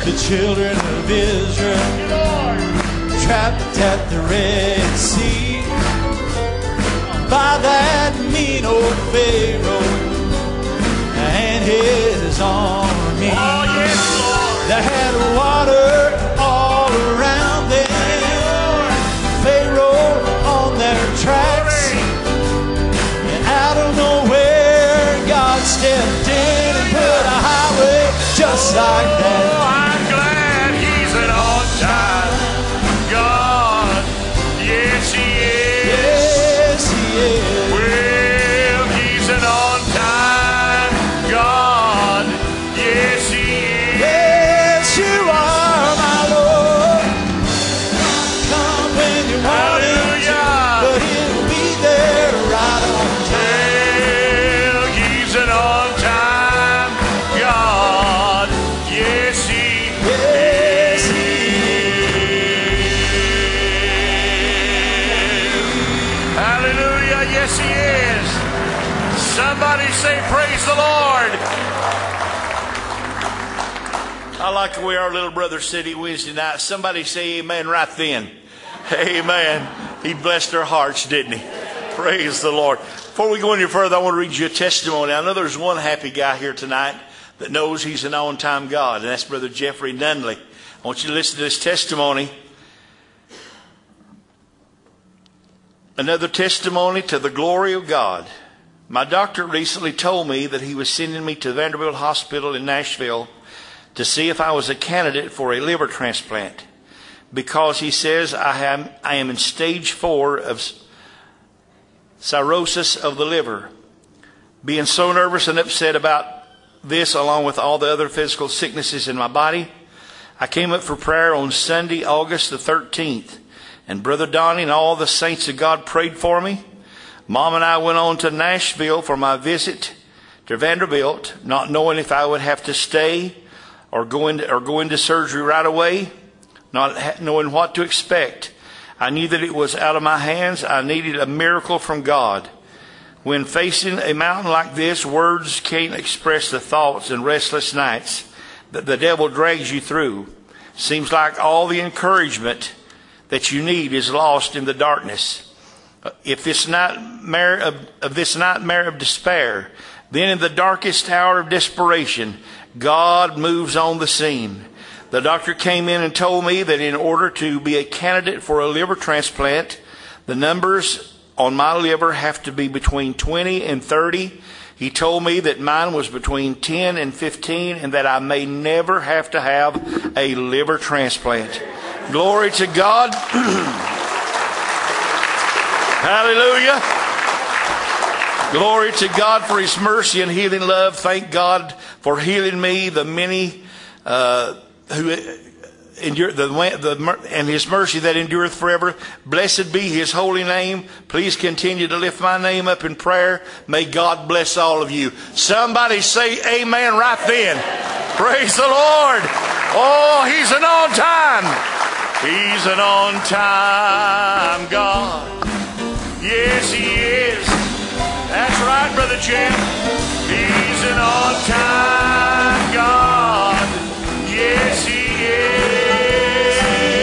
the children of Israel trapped at the Red Sea by that mean old Pharaoh and his army. They had water all around them, Pharaoh on their tracks, and out of nowhere God stepped in and put a highway just like that. Oh, I'm glad He's an on-time God. Yes, He is. Yes, He is. Well, He's an on-time God. Yes, He is. Yes, you are, my Lord. Come when you want Him to, but He'll be there right on time. Well, He's an on-time God. Yes, He Yes, He is. Hallelujah. Yes, He is. Somebody say, praise the Lord. I like the way our little brother said it Wednesday night. Somebody say amen right then. Amen. He blessed our hearts, didn't he? Praise the Lord. Before we go any further, I want to read you a testimony. I know there's one happy guy here tonight that knows he's an on-time God, and that's Brother Jeffrey Nunley. I want you to listen to this testimony. Another testimony to the glory of God. My doctor recently told me that he was sending me to Vanderbilt Hospital in Nashville to see if I was a candidate for a liver transplant, because he says I am in stage 4 of cirrhosis of the liver. Being so nervous and upset about this, along with all the other physical sicknesses in my body, I came up for prayer on Sunday, August the 13th, and Brother Donnie and all the saints of God prayed for me. Mom and I went on to Nashville for my visit to Vanderbilt, not knowing if I would have to stay or go into surgery right away, not knowing what to expect. I knew that it was out of my hands. I needed a miracle from God. When facing a mountain like this, words can't express the thoughts and restless nights that the devil drags you through. Seems like all the encouragement that you need is lost in the darkness. If this nightmare of despair, then in the darkest hour of desperation, God moves on the scene. The doctor came in and told me that in order to be a candidate for a liver transplant, the numbers on my liver have to be between 20 and 30. He told me that mine was between 10 and 15 and that I may never have to have a liver transplant. Glory to God. Hallelujah. Glory to God for His mercy and healing love. Thank God for healing me. The many who endure and His mercy that endureth forever. Blessed be His holy name. Please continue to lift my name up in prayer. May God bless all of you. Somebody say amen right then. Praise the Lord. Oh, He's an on-time. He's an on-time God. Yes, He is. That's right, Brother Jim. He's an on-time God. Yes, He is.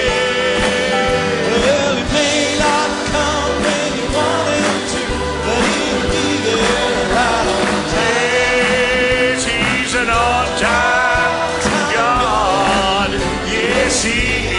Well, He may not come when you want Him to, but He'll be there right on time. Yes, He's an on-time God. Yes, He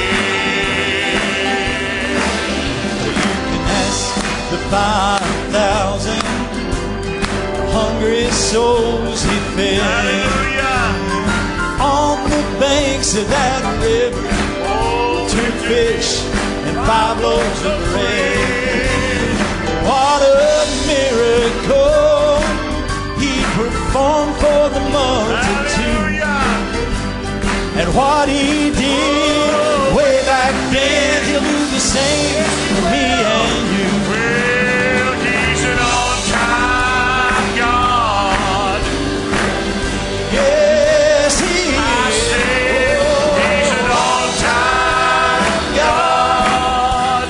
is. You can ask the 5,000 hungry souls He fed. Hallelujah. On the banks of that river, 2 fish and 5 loaves of bread. What a miracle He performed for the multitude. Hallelujah. And what He did way back then, He'll do the same for me and you. Well, He's an on-time God. Yes, He I is. said He's an on-time God.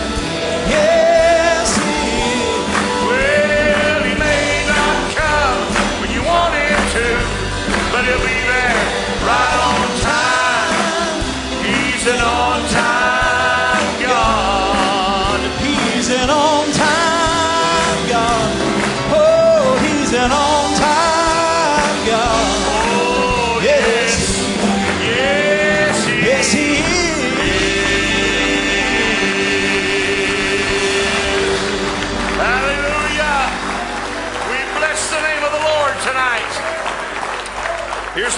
Yes, He is. Well, He may not come when you want Him to, but He'll be there right on time.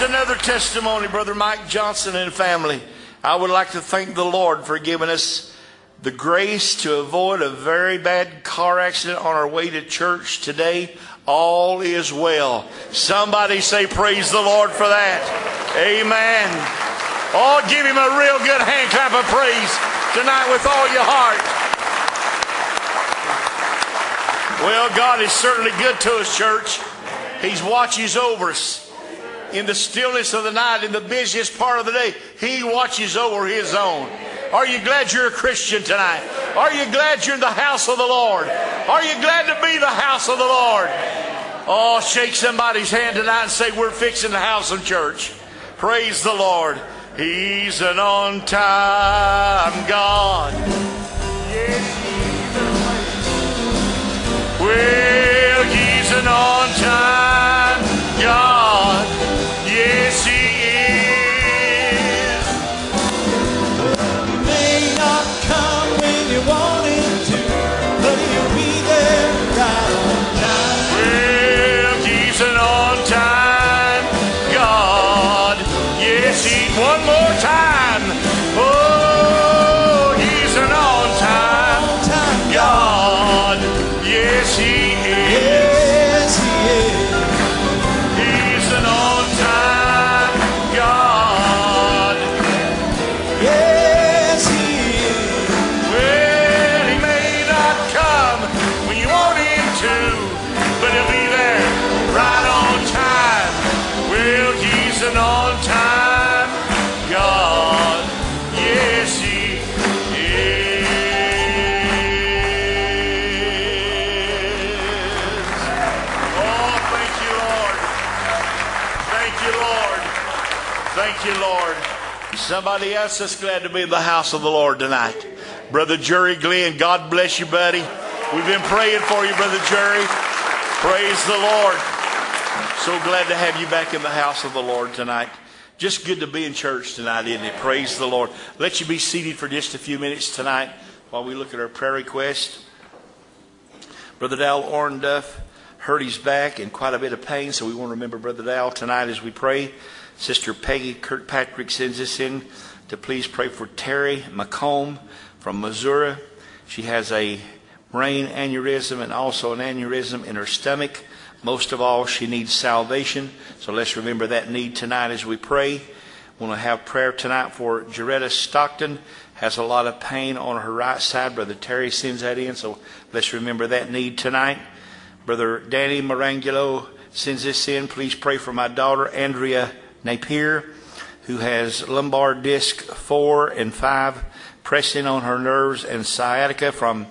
another testimony, Brother Mike Johnson and family. I would like to thank the Lord for giving us the grace to avoid a very bad car accident on our way to church today. All is well. Somebody say praise the Lord for that. Amen. Oh, give him a real good hand clap of praise tonight with all your heart. Well, God is certainly good to us, church. He watches over us. In the stillness of the night, in the busiest part of the day, He watches over His own. Are you glad you're a Christian tonight? Are you glad you're in the house of the Lord? Are you glad to be the house of the Lord? Oh, shake somebody's hand tonight and say, we're fixing the house of church. Praise the Lord. He's an on-time God. Well, He's an on-time God. Yes, He is. He may not come when you want Him to, but He'll be there right on time. Well, He's an on-time God. Yes, He's one more time. Oh, He's an on-time God. Yes, He is. Yes, He is. He's an on-time God. Yes, He is. Well, He may not come when you want Him to, but He'll be there right on time. Well, He's an on-time God. Yes, He is. Oh, thank you, Lord. Thank you, Lord. Thank you, Lord. Somebody else that's glad to be in the house of the Lord tonight. Brother Jerry Glenn, God bless you, buddy. We've been praying for you, Brother Jerry. Praise the Lord. So glad to have you back in the house of the Lord tonight. Just good to be in church tonight, isn't it? Praise the Lord. Let you be seated for just a few minutes tonight while we look at our prayer request. Brother Dal Ornduff hurt his back in quite a bit of pain, so we want to remember Brother Dal tonight as we pray. Sister Peggy Kirkpatrick sends us in to please pray for Terry McComb from Missouri. She has a brain aneurysm and also an aneurysm in her stomach. Most of all, she needs salvation. So let's remember that need tonight as we pray. We want to have prayer tonight for Jaretta Stockton. Has a lot of pain on her right side. Brother Terry sends that in. So let's remember that need tonight. Brother Danny Marangulo sends this in. Please pray for my daughter, Andrea Napier, who has lumbar disc 4 and 5 pressing on her nerves and sciatica from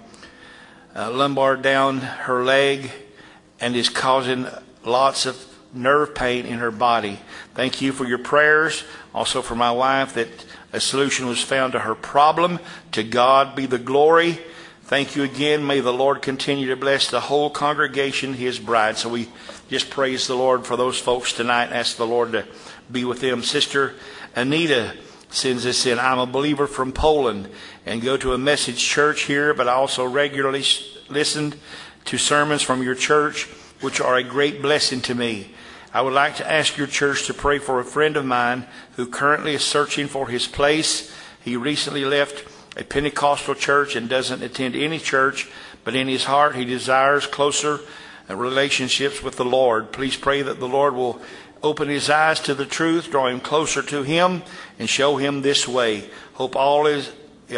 lumbar down her leg and is causing lots of nerve pain in her body. Thank you for your prayers. Also for my wife that a solution was found to her problem. To God be the glory. Thank you again. May the Lord continue to bless the whole congregation, His bride. So we just praise the Lord for those folks tonight and ask the Lord to be with them. Sister Anita sends us in. I'm a believer from Poland and go to a message church here, but I also regularly listen to sermons from your church, which are a great blessing to me. I would like to ask your church to pray for a friend of mine who currently is searching for his place. He recently left a Pentecostal church and doesn't attend any church, but in his heart he desires closer relationships with the Lord. Please pray that the Lord will open his eyes to the truth, draw him closer to Him, and show him this way. Hope all of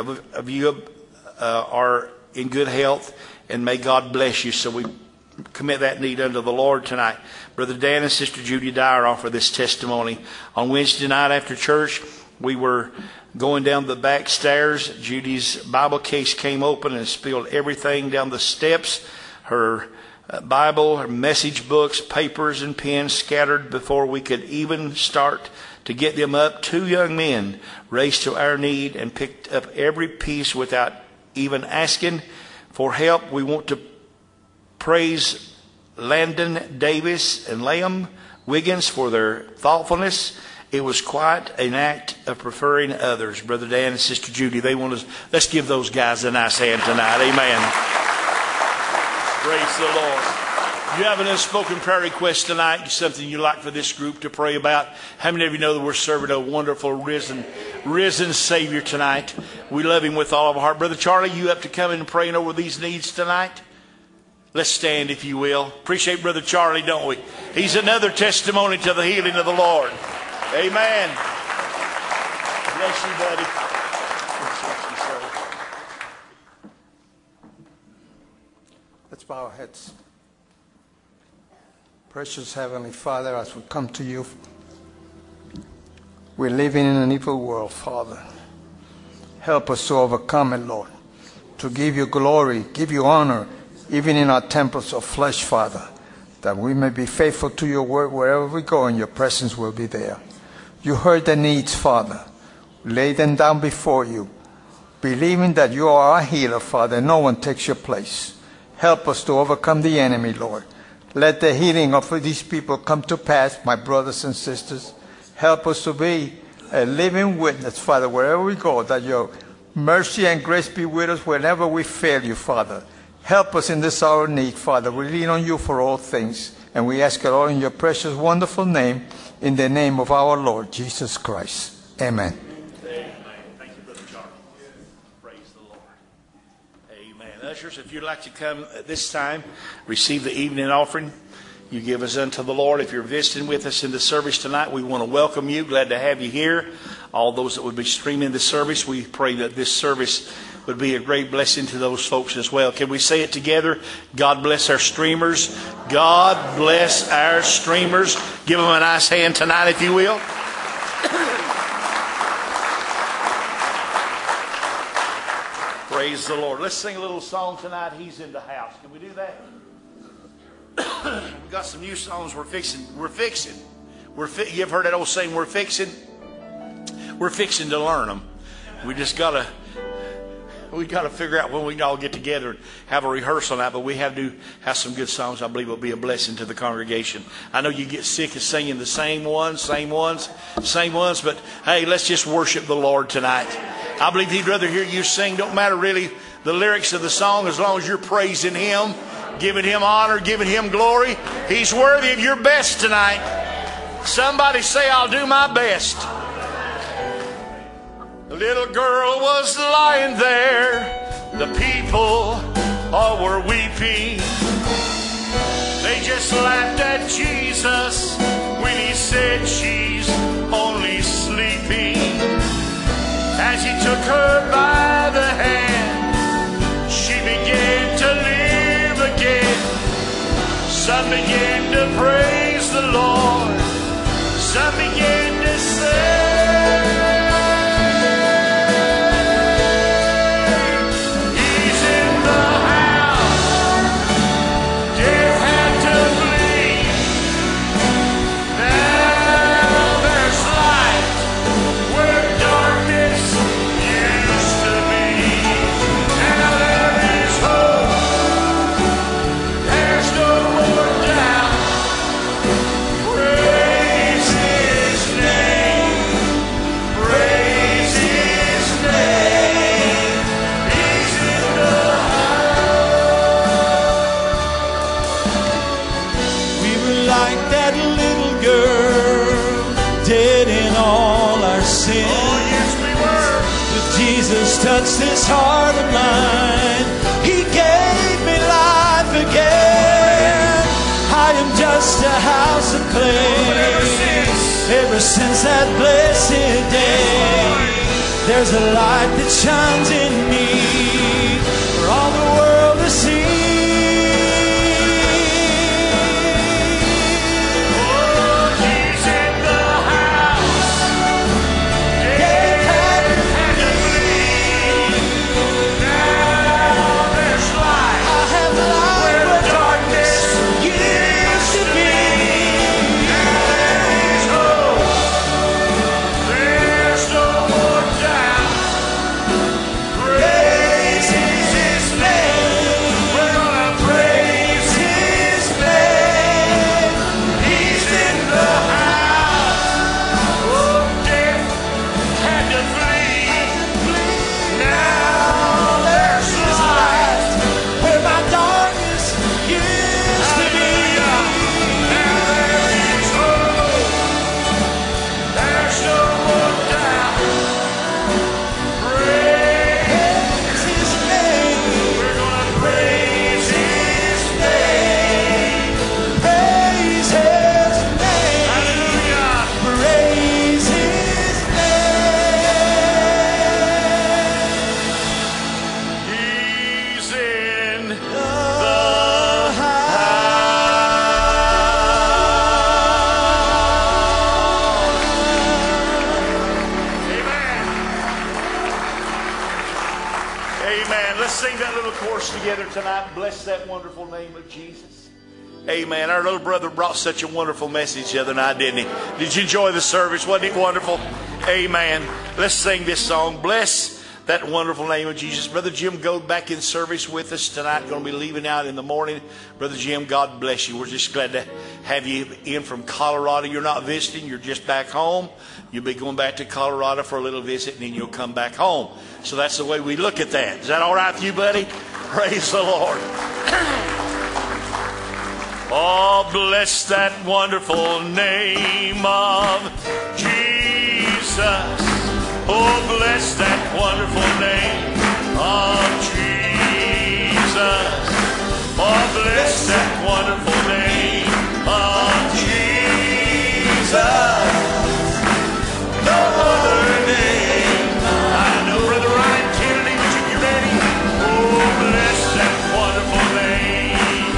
you are in good health, and may God bless you. So we commit that need unto the Lord tonight. Brother Dan and Sister Judy Dyer offer this testimony. On Wednesday night after church, we were going down the back stairs. Judy's Bible case came open and spilled everything down the steps. Her Bible, her message books, papers, and pens scattered before we could even start to get them up. 2 young men raced to our need and picked up every piece without even asking for help. We want to praise Landon Davis and Liam Wiggins for their thoughtfulness. It was quite an act of preferring others. Brother Dan and Sister Judy, they want us. Let's give those guys a nice hand tonight. Amen. Praise the Lord. You have an unspoken prayer request tonight, something you'd like for this group to pray about. How many of you know that we're serving a wonderful risen Savior tonight? We love him with all of our heart. Brother Charlie, you up to coming and praying over these needs tonight? Let's stand, if you will. Appreciate Brother Charlie, don't we? He's another testimony to the healing of the Lord. Amen. Bless you, buddy. Let's bow our heads. Precious Heavenly Father, as we come to you, we're living in an evil world, Father. Help us to overcome it, Lord, to give you glory, give you honor, even in our temples of flesh, Father, that we may be faithful to your word wherever we go, and your presence will be there. You heard the needs, Father. Lay them down before you, believing that you are our healer, Father, and no one takes your place. Help us to overcome the enemy, Lord. Let the healing of these people come to pass, my brothers and sisters. Help us to be a living witness, Father, wherever we go, that your mercy and grace be with us whenever we fail you, Father. Help us in this hour of need, Father. We lean on you for all things, and we ask it all in your precious, wonderful name, in the name of our Lord Jesus Christ. Amen. Thank you, Brother Charlie. Praise the Lord. Amen. Ushers, if you'd like to come at this time, receive the evening offering. You give us unto the Lord. If you're visiting with us in the service tonight, we want to welcome you. Glad to have you here. All those that would be streaming the service, we pray that this service would be a great blessing to those folks as well. Can we say it together? God bless our streamers. God bless our streamers. Give them a nice hand tonight, if you will. Praise the Lord. Let's sing a little song tonight. He's in the house. Can we do that? We've got some new songs we're fixing. You've heard that old saying, we're fixing to learn them. We got to figure out when we can all get together and have a rehearsal on that, but we have to have some good songs. I believe will be a blessing to the congregation. I know you get sick of singing the same ones, but hey, let's just worship the Lord tonight. I believe he'd rather hear you sing. Don't matter really the lyrics of the song, as long as you're praising him, giving him honor, giving him glory. He's worthy of your best tonight. Somebody say, I'll do my best. The little girl was lying there. The people all were weeping. They just laughed at Jesus when he said she's only sleeping. As he took her by the hand, she began to live again. Some began to praise the Lord. Some began to say, touched this heart of mine. He gave me life again. I am just a house of clay. Ever since that blessed day, there's a light that shines in me for all the world to see. Praise tonight? Bless that wonderful name of Jesus. Amen. Our little brother brought such a wonderful message the other night, didn't he? Did you enjoy the service? Wasn't it wonderful? Amen. Let's sing this song. Bless that wonderful name of Jesus. Brother Jim, go back in service with us tonight. Going to be leaving out in the morning. Brother Jim, God bless you. We're just glad to have you in from Colorado. You're not visiting. You're just back home. You'll be going back to Colorado for a little visit, and then you'll come back home. So that's the way we look at that. Is that all right with you, buddy? Praise the Lord. Oh, bless that wonderful name of Jesus. Oh, bless that wonderful name of Jesus. Oh, bless that wonderful name of Jesus. No other name. I know, Brother Ryan Kennedy, would you get ready? Oh, bless that wonderful name.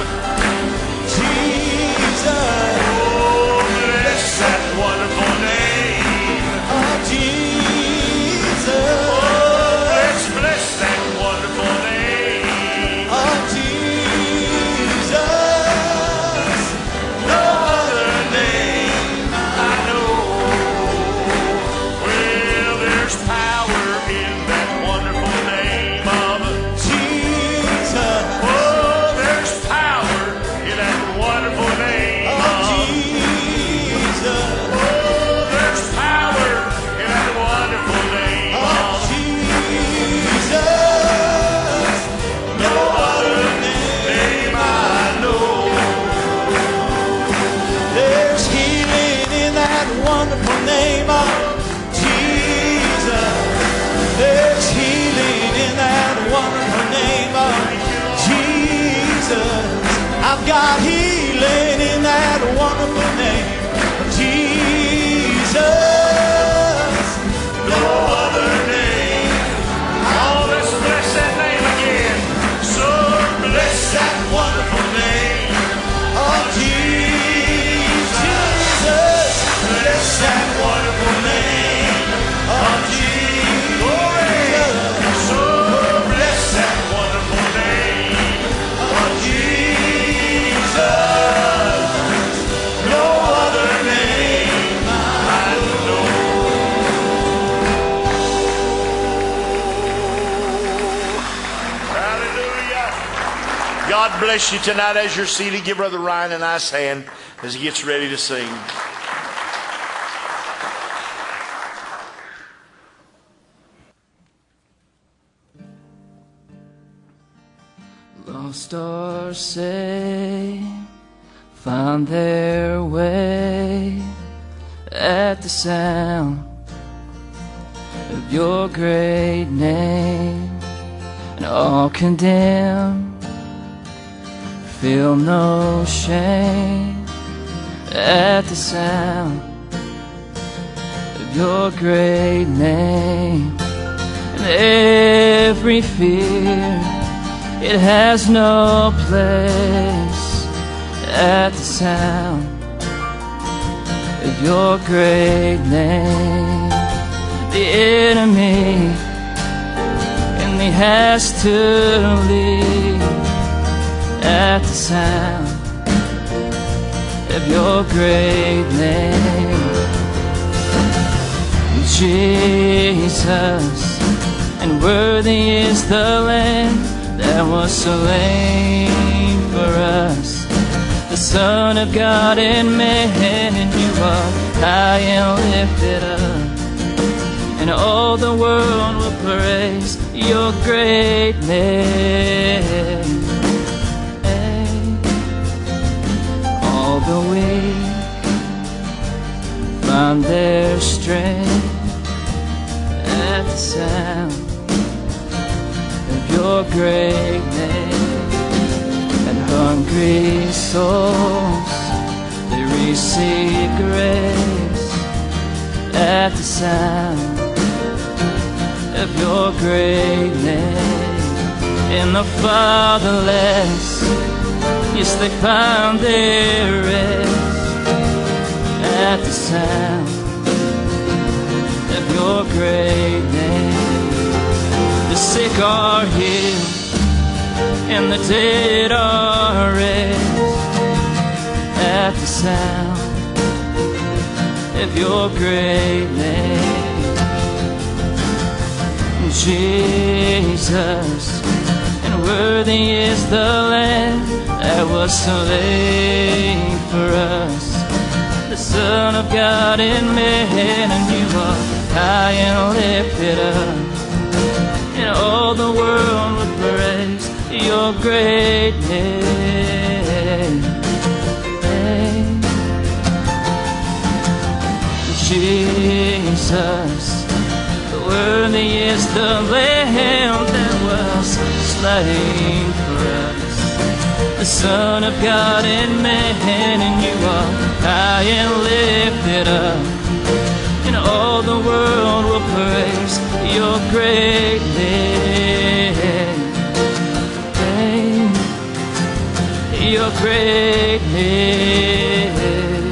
Jesus. Oh, bless that wonderful name of Jesus. Oh, let's bless that wonderful name of Jesus. No other name I know. Well, there's power in that wonderful name of Jesus. Oh, there's power in that wonderful name of Jesus. Oh, there's power in that wonderful name of Jesus. No other name I know. There's healing in that wonderful name of Jesus. There's healing in that wonderful name of Jesus. I've got healing in that wonderful name of Jesus. No other name. Oh, let's bless that name again. So bless that wonderful name of Jesus. Bless that wonderful name of Jesus. So bless that wonderful name of Jesus. No other name I know. Hallelujah. God bless you tonight as you're seated. Give Brother Ryan a nice hand as he gets ready to sing. Lost or saved, found their way at the sound of your great name, and all condemned feel no shame at the sound of your great name, and every fear, it has no place at the sound of your great name. The enemy, and he has to leave at the sound of your great name. Jesus, and worthy is the Lamb that was slain for us, the Son of God and man, and you are high and lifted up, and all the world will praise your great name. All the weak find their strength at the sound of your great name, and hungry souls, they receive grace at the sound of your great name. And the fatherless, yes, they found their rest at the sound of your great name. The sick are healed and the dead are raised at the sound of your great name. Jesus, and worthy is the Lamb that was slain for us, the Son of God in man, and you are high and lifted up, and all the world will praise your great name. Jesus, worthy is the Lamb that was slain for us, the Son of God in man, and you are high and lifted up, and all the world will praise your great name. Your great name.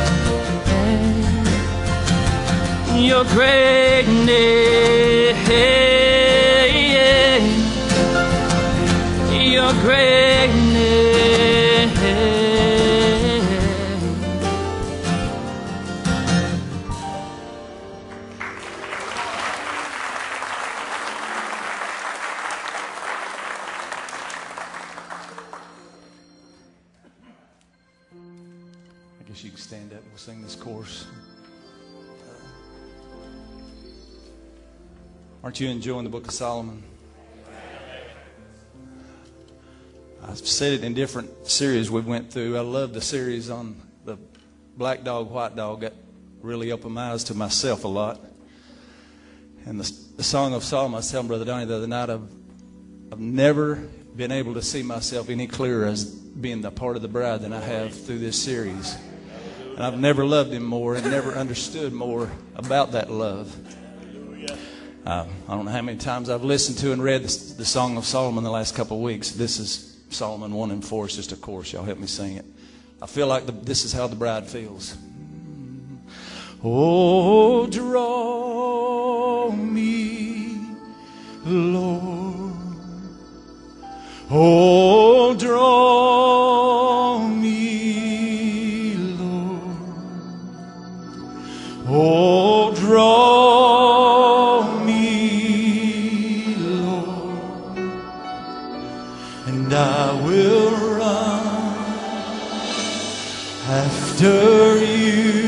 Your great name, your great name. I guess you can stand up and we'll sing this chorus. Aren't you enjoying the Book of Solomon? I've said it in different series we went through. I love the series on the black dog, white dog. That really opened my eyes to myself a lot. And the Song of Solomon, I was telling Brother Donnie the other night, I've never been able to see myself any clearer as being the part of the bride than I have through this series. And I've never loved him more and never understood more about that love. I don't know how many times I've listened to and read the Song of Solomon the last couple of weeks. This is Solomon 1 and 4. It's just a chorus. Y'all help me sing it. I feel like this is how the bride feels. Oh, draw me, Lord. Oh, draw me, Lord. Oh, draw. I will run after you.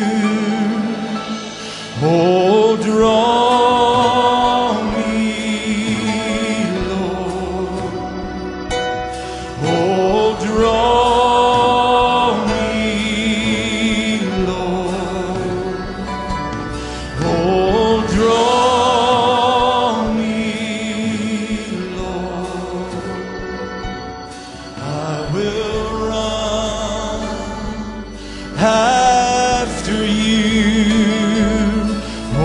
Oh, draw me, Lord. Oh, draw me, Lord. Oh, draw me, Lord. I will run after you.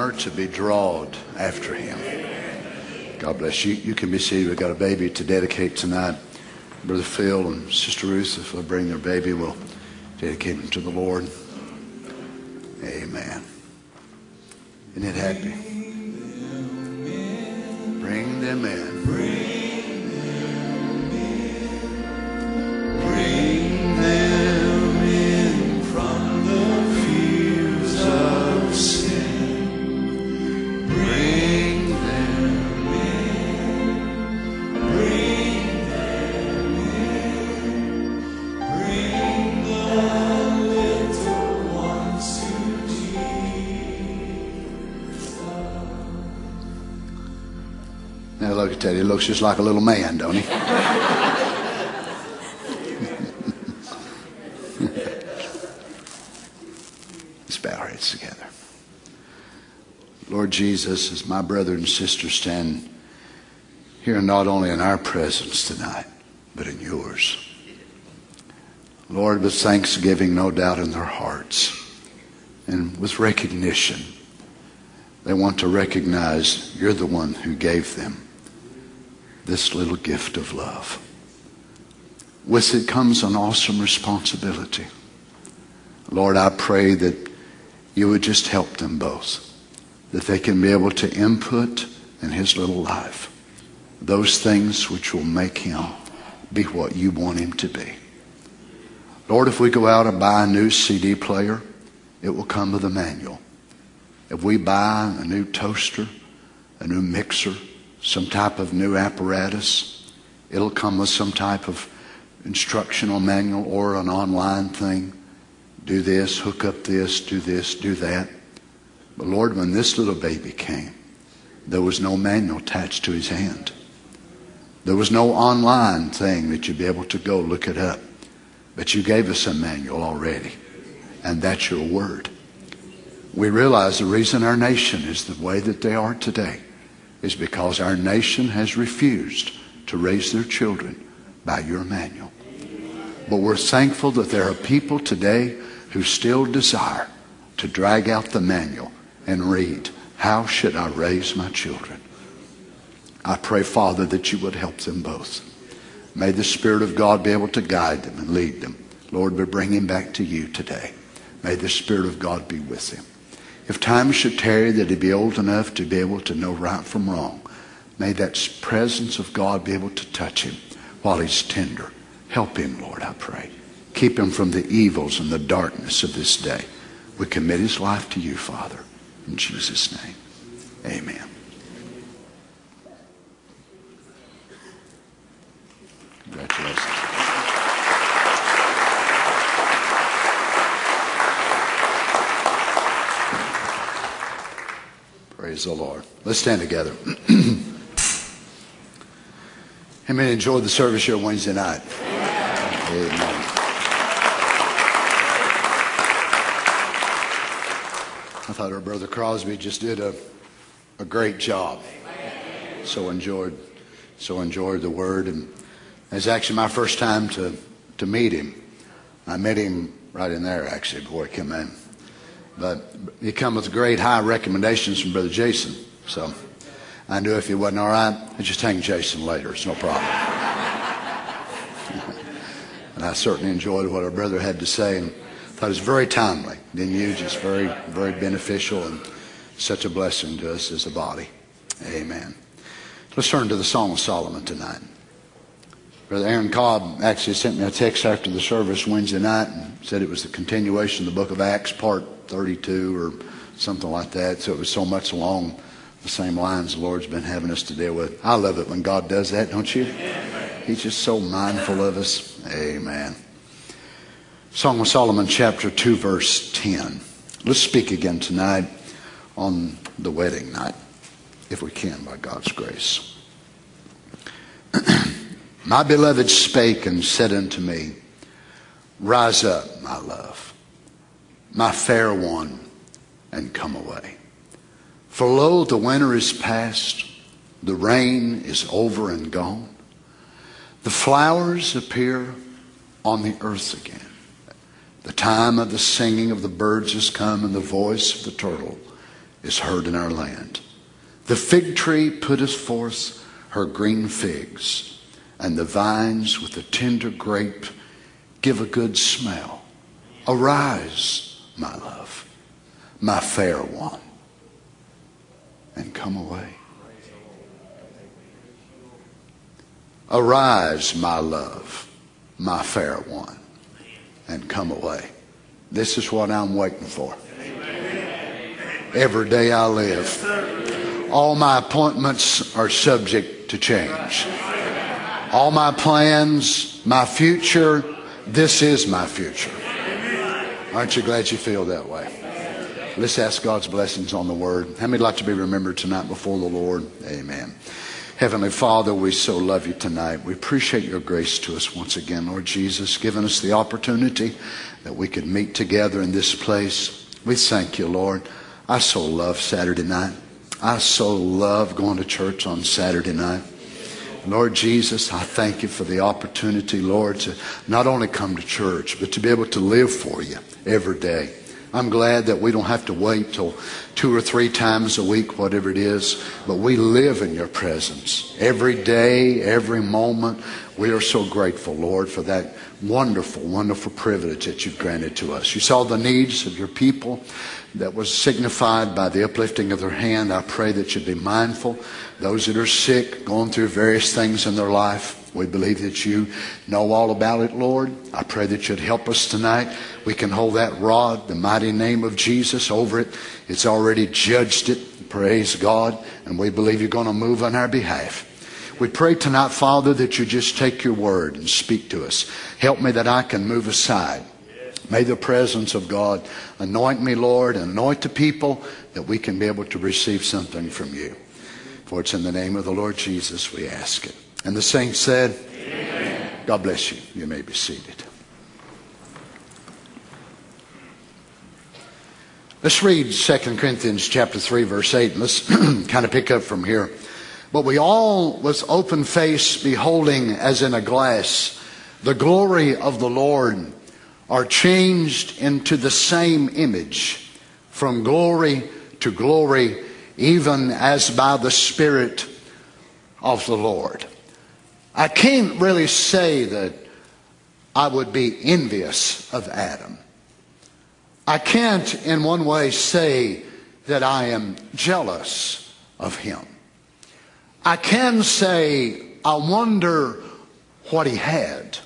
honor to be drawn after him. God bless you. You can be seated. We've got a baby to dedicate tonight. Brother Phil and Sister Ruth, if they'll bring their baby, we'll dedicate him to the Lord. Amen. Isn't it happy? Bring them in. Bring them in from the fears of sin. Bring them in. Bring them in. Bring the little ones to Jesus. Now look at that. He looks just like a little man, don't he? Let's bow our heads together. Lord Jesus, as my brother and sister stand here not only in our presence tonight, but in yours. Lord, with thanksgiving no doubt in their hearts and with recognition, they want to recognize you're the one who gave them this little gift of love. With it comes an awesome responsibility. Lord, I pray that you would just help them both, that they can be able to input in his little life those things which will make him be what you want him to be. Lord, if we go out and buy a new CD player, it will come with a manual. If we buy a new toaster, a new mixer, some type of new apparatus, it'll come with some type of instructional manual or an online thing. Do this, hook up this, do that. But Lord, when this little baby came, there was no manual attached to his hand. There was no online thing that you'd be able to go look it up. But you gave us a manual already. And that's your word. We realize the reason our nation is the way that they are today is because our nation has refused to raise their children by your manual. But we're thankful that there are people today who still desire to drag out the manual and read, how should I raise my children? I pray, Father, that you would help them both. May the Spirit of God be able to guide them and lead them. Lord, we bring him back to you today. May the Spirit of God be with him. If time should tarry that he be old enough to be able to know right from wrong, may that presence of God be able to touch him while he's tender. Help him, Lord, I pray. Keep him from the evils and the darkness of this day. We commit his life to you, Father. In Jesus' name, amen. Congratulations. Praise the Lord. Let's stand together. How many enjoyed the service here Wednesday night? Amen. I thought our brother Crosby just did a great job. So enjoyed the word, and it's actually my first time to meet him. I met him right in there actually before he came in, but he come with great high recommendations from Brother Jason. So I knew if he wasn't all right, I'd just hang Jason later. It's no problem. And I certainly enjoyed what our brother had to say, and thought it was very timely. Didn't you? Just very, very beneficial and such a blessing to us as a body. Amen. Let's turn to the Song of Solomon tonight. Brother Aaron Cobb actually sent me a text after the service Wednesday night and said it was the continuation of the book of Acts, part 32 or something like that. So it was so much along the same lines the Lord's been having us to deal with. I love it when God does that, don't you? He's just so mindful of us. Amen. Song of Solomon, chapter 2, verse 10. Let's speak again tonight on the wedding night, if we can, by God's grace. My beloved spake and said unto me, rise up, my love, my fair one, and come away. For lo, the winter is past, the rain is over and gone. The flowers appear on the earth again. The time of the singing of the birds has come, and the voice of the turtle is heard in our land. The fig tree putteth forth her green figs, and the vines with the tender grape give a good smell. Arise, my love, my fair one, and come away. Arise, my love, my fair one, and come away. This is what I'm waiting for. Every day I live. All my appointments are subject to change. All my plans, my future, this is my future. Aren't you glad you feel that way? Let's ask God's blessings on the Word. How many would like to be remembered tonight before the Lord? Amen. Heavenly Father, we so love you tonight. We appreciate your grace to us once again, Lord Jesus, giving us the opportunity that we could meet together in this place. We thank you, Lord. I so love Saturday night. I so love going to church on Saturday night. Lord Jesus, I thank you for the opportunity, Lord, to not only come to church, but to be able to live for you every day. I'm glad that we don't have to wait till 2 or 3 times a week, whatever it is, but we live in your presence every day, every moment. We are so grateful, Lord, for that wonderful, wonderful privilege that you've granted to us. You saw the needs of your people that was signified by the uplifting of their hand. I pray that you'd be mindful. Those that are sick, going through various things in their life, we believe that you know all about it, Lord. I pray that you'd help us tonight. We can hold that rod, the mighty name of Jesus, over it. It's already judged it. Praise God. And we believe you're going to move on our behalf. We pray tonight, Father, that you just take your word and speak to us. Help me that I can move aside. May the presence of God anoint me, Lord, and anoint the people that we can be able to receive something from you. For it's in the name of the Lord Jesus we ask it. And the saints said, Amen. God bless you. You may be seated. Let's read 2 Corinthians chapter 3, verse 8. And let's kind of pick up from here. But we all with open face beholding as in a glass the glory of the Lord are changed into the same image from glory to glory, even as by the Spirit of the Lord. I can't really say that I would be envious of Adam. I can't in one way say that I am jealous of him. I can say I wonder what he had.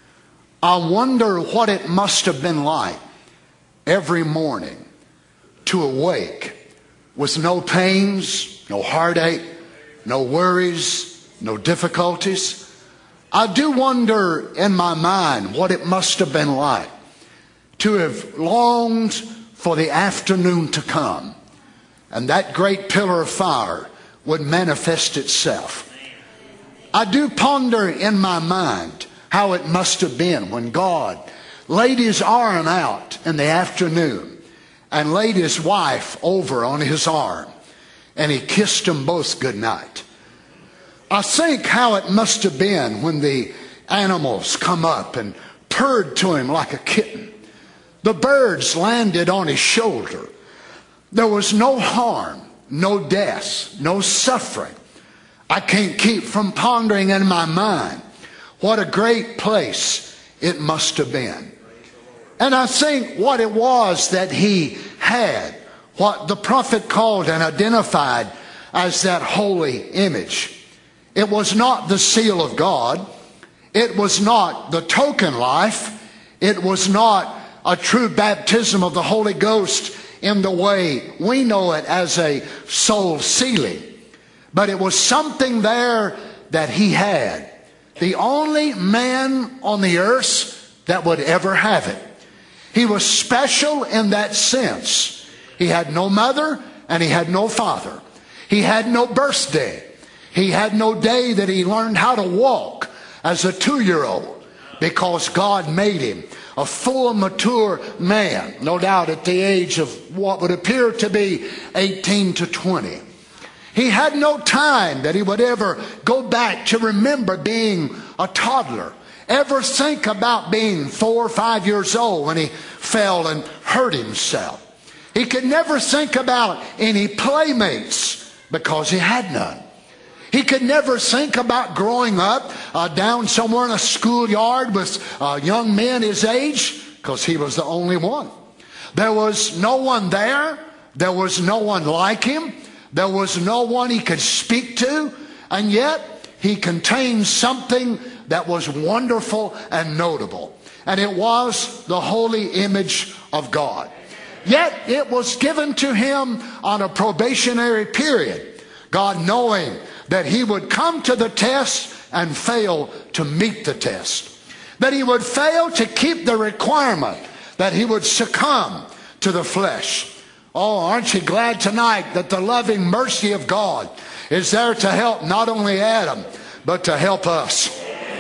I wonder what it must have been like every morning to awake with no pains, no heartache, no worries, no difficulties. I do wonder in my mind what it must have been like to have longed for the afternoon to come and that great pillar of fire would manifest itself. I do ponder in my mind how it must have been when God laid his arm out in the afternoon and laid his wife over on his arm and he kissed them both goodnight. I think how it must have been when the animals come up and purred to him like a kitten. The birds landed on his shoulder. There was no harm, no death, no suffering. I can't keep from pondering in my mind what a great place it must have been. And I think what it was that he had, what the prophet called and identified as that holy image. It was not the seal of God. It was not the token life. It was not a true baptism of the Holy Ghost in the way we know it as a soul sealing. But it was something there that he had. The only man on the earth that would ever have it. He was special in that sense. He had no mother and he had no father. He had no birthday. He had no day that he learned how to walk as a 2-year-old because God made him a full, mature man, no doubt at the age of what would appear to be 18 to 20. He had no time that he would ever go back to remember being a toddler, ever think about being 4 or 5 years old when he fell and hurt himself. He could never think about any playmates because he had none. He could never think about growing up down somewhere in a schoolyard with young men his age because he was the only one. There was no one there. There was no one like him. There was no one he could speak to. And yet he contained something that was wonderful and notable. And it was the holy image of God. Yet it was given to him on a probationary period. God knowing that he would come to the test and fail to meet the test. That he would fail to keep the requirement. That he would succumb to the flesh. Oh, aren't you glad tonight that the loving mercy of God is there to help not only Adam, but to help us.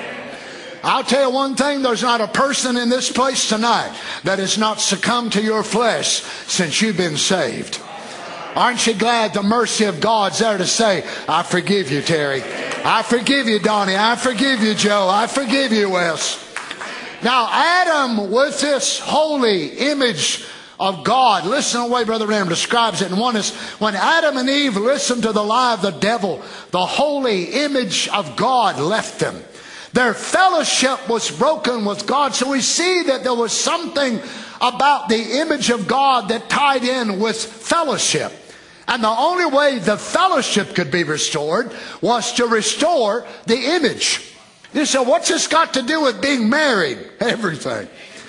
I'll tell you one thing, there's not a person in this place tonight that has not succumbed to your flesh since you've been saved. Aren't you glad the mercy of God's there to say, I forgive you, Terry. I forgive you, Donnie. I forgive you, Joe. I forgive you, Wes. Now, Adam, with this holy image of God, listen to the way Brother Branham describes it. And one is, when Adam and Eve listened to the lie of the devil, the holy image of God left them. Their fellowship was broken with God. So we see that there was something about the image of God that tied in with fellowship. And the only way the fellowship could be restored was to restore the image. You say, what's this got to do with being married? Everything.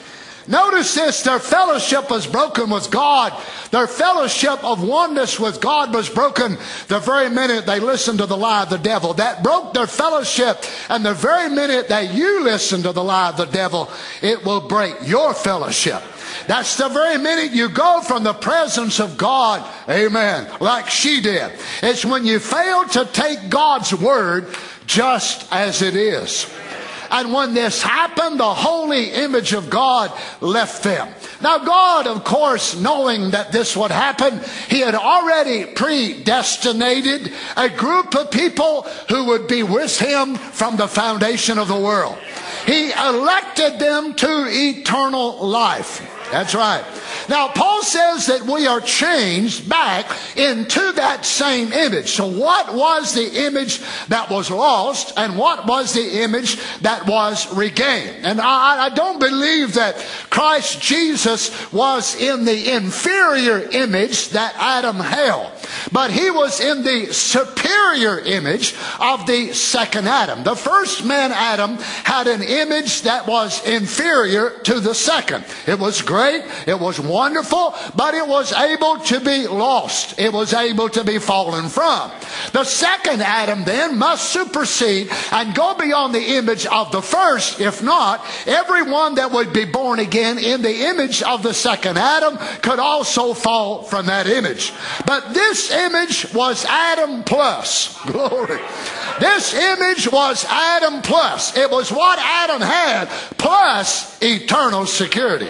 Notice this, their fellowship was broken with God. Their fellowship of oneness with God was broken the very minute they listened to the lie of the devil. That broke their fellowship, and the very minute that you listen to the lie of the devil, it will break your fellowship. That's the very minute you go from the presence of God, amen, like she did. It's when you fail to take God's word just as it is. And when this happened, the holy image of God left them. Now God, of course, knowing that this would happen, he had already predestinated a group of people who would be with him from the foundation of the world. He elected them to eternal life. That's right. Now, Paul says that we are changed back into that same image. So what was the image that was lost, and what was the image that was regained? And I don't believe that Christ Jesus was in the inferior image that Adam held, but he was in the superior image of the second Adam. The first man, Adam, had an image that was inferior to the second. It was great, it was wonderful, but it was able to be lost. It was able to be fallen from. The second Adam then must supersede and go beyond the image of the first. If not, everyone that would be born again in the image of the second Adam could also fall from that image. But this image was Adam plus. Glory. This image was Adam plus. It was what Adam had plus eternal security.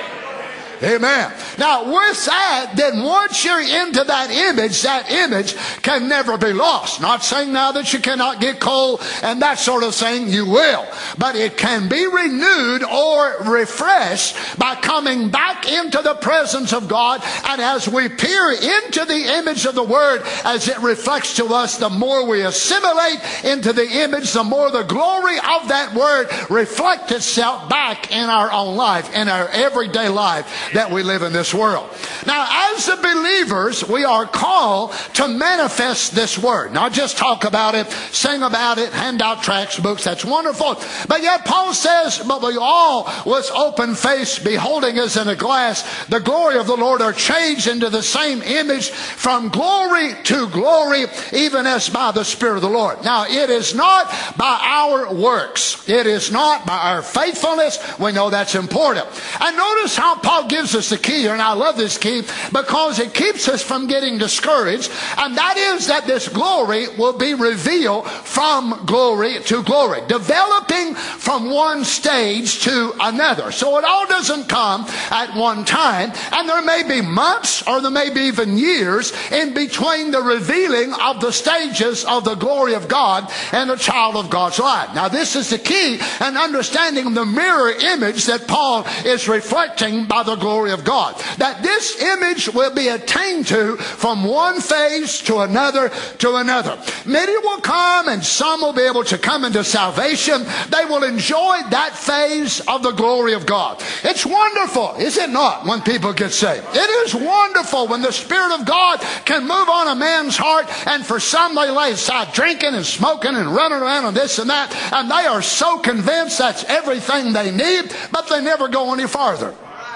Amen. Now with that, then once you're into that image can never be lost. Not saying now that you cannot get cold and that sort of thing, you will. But it can be renewed or refreshed by coming back into the presence of God. And as we peer into the image of the Word, as it reflects to us, the more we assimilate into the image, the more the glory of that Word reflects itself back in our own life, in our everyday life that we live in this world. Now, as the believers, we are called to manifest this word. Not just talk about it, sing about it, hand out tracts, books. That's wonderful. But yet Paul says, but we all with open face, beholding as in a glass, the glory of the Lord, are changed into the same image from glory to glory, even as by the Spirit of the Lord. Now, it is not by our works. It is not by our faithfulness. We know that's important. And notice how Paul gives us the key here, and I love this key because it keeps us from getting discouraged, and that is that this glory will be revealed from glory to glory, developing from one stage to another. So it all doesn't come at one time, and there may be months or there may be even years in between the revealing of the stages of the glory of God and a child of God's life. Now this is the key in understanding the mirror image that Paul is reflecting by the glory of God. That this image will be attained to from one phase to another to another. Many will come and some will be able to come into salvation. They will enjoy that phase of the glory of God. It's wonderful, is it not, when people get saved? It is wonderful when the Spirit of God can move on a man's heart, and for some they lay aside drinking and smoking and running around and this and that, and they are so convinced that's everything they need, but they never go any farther.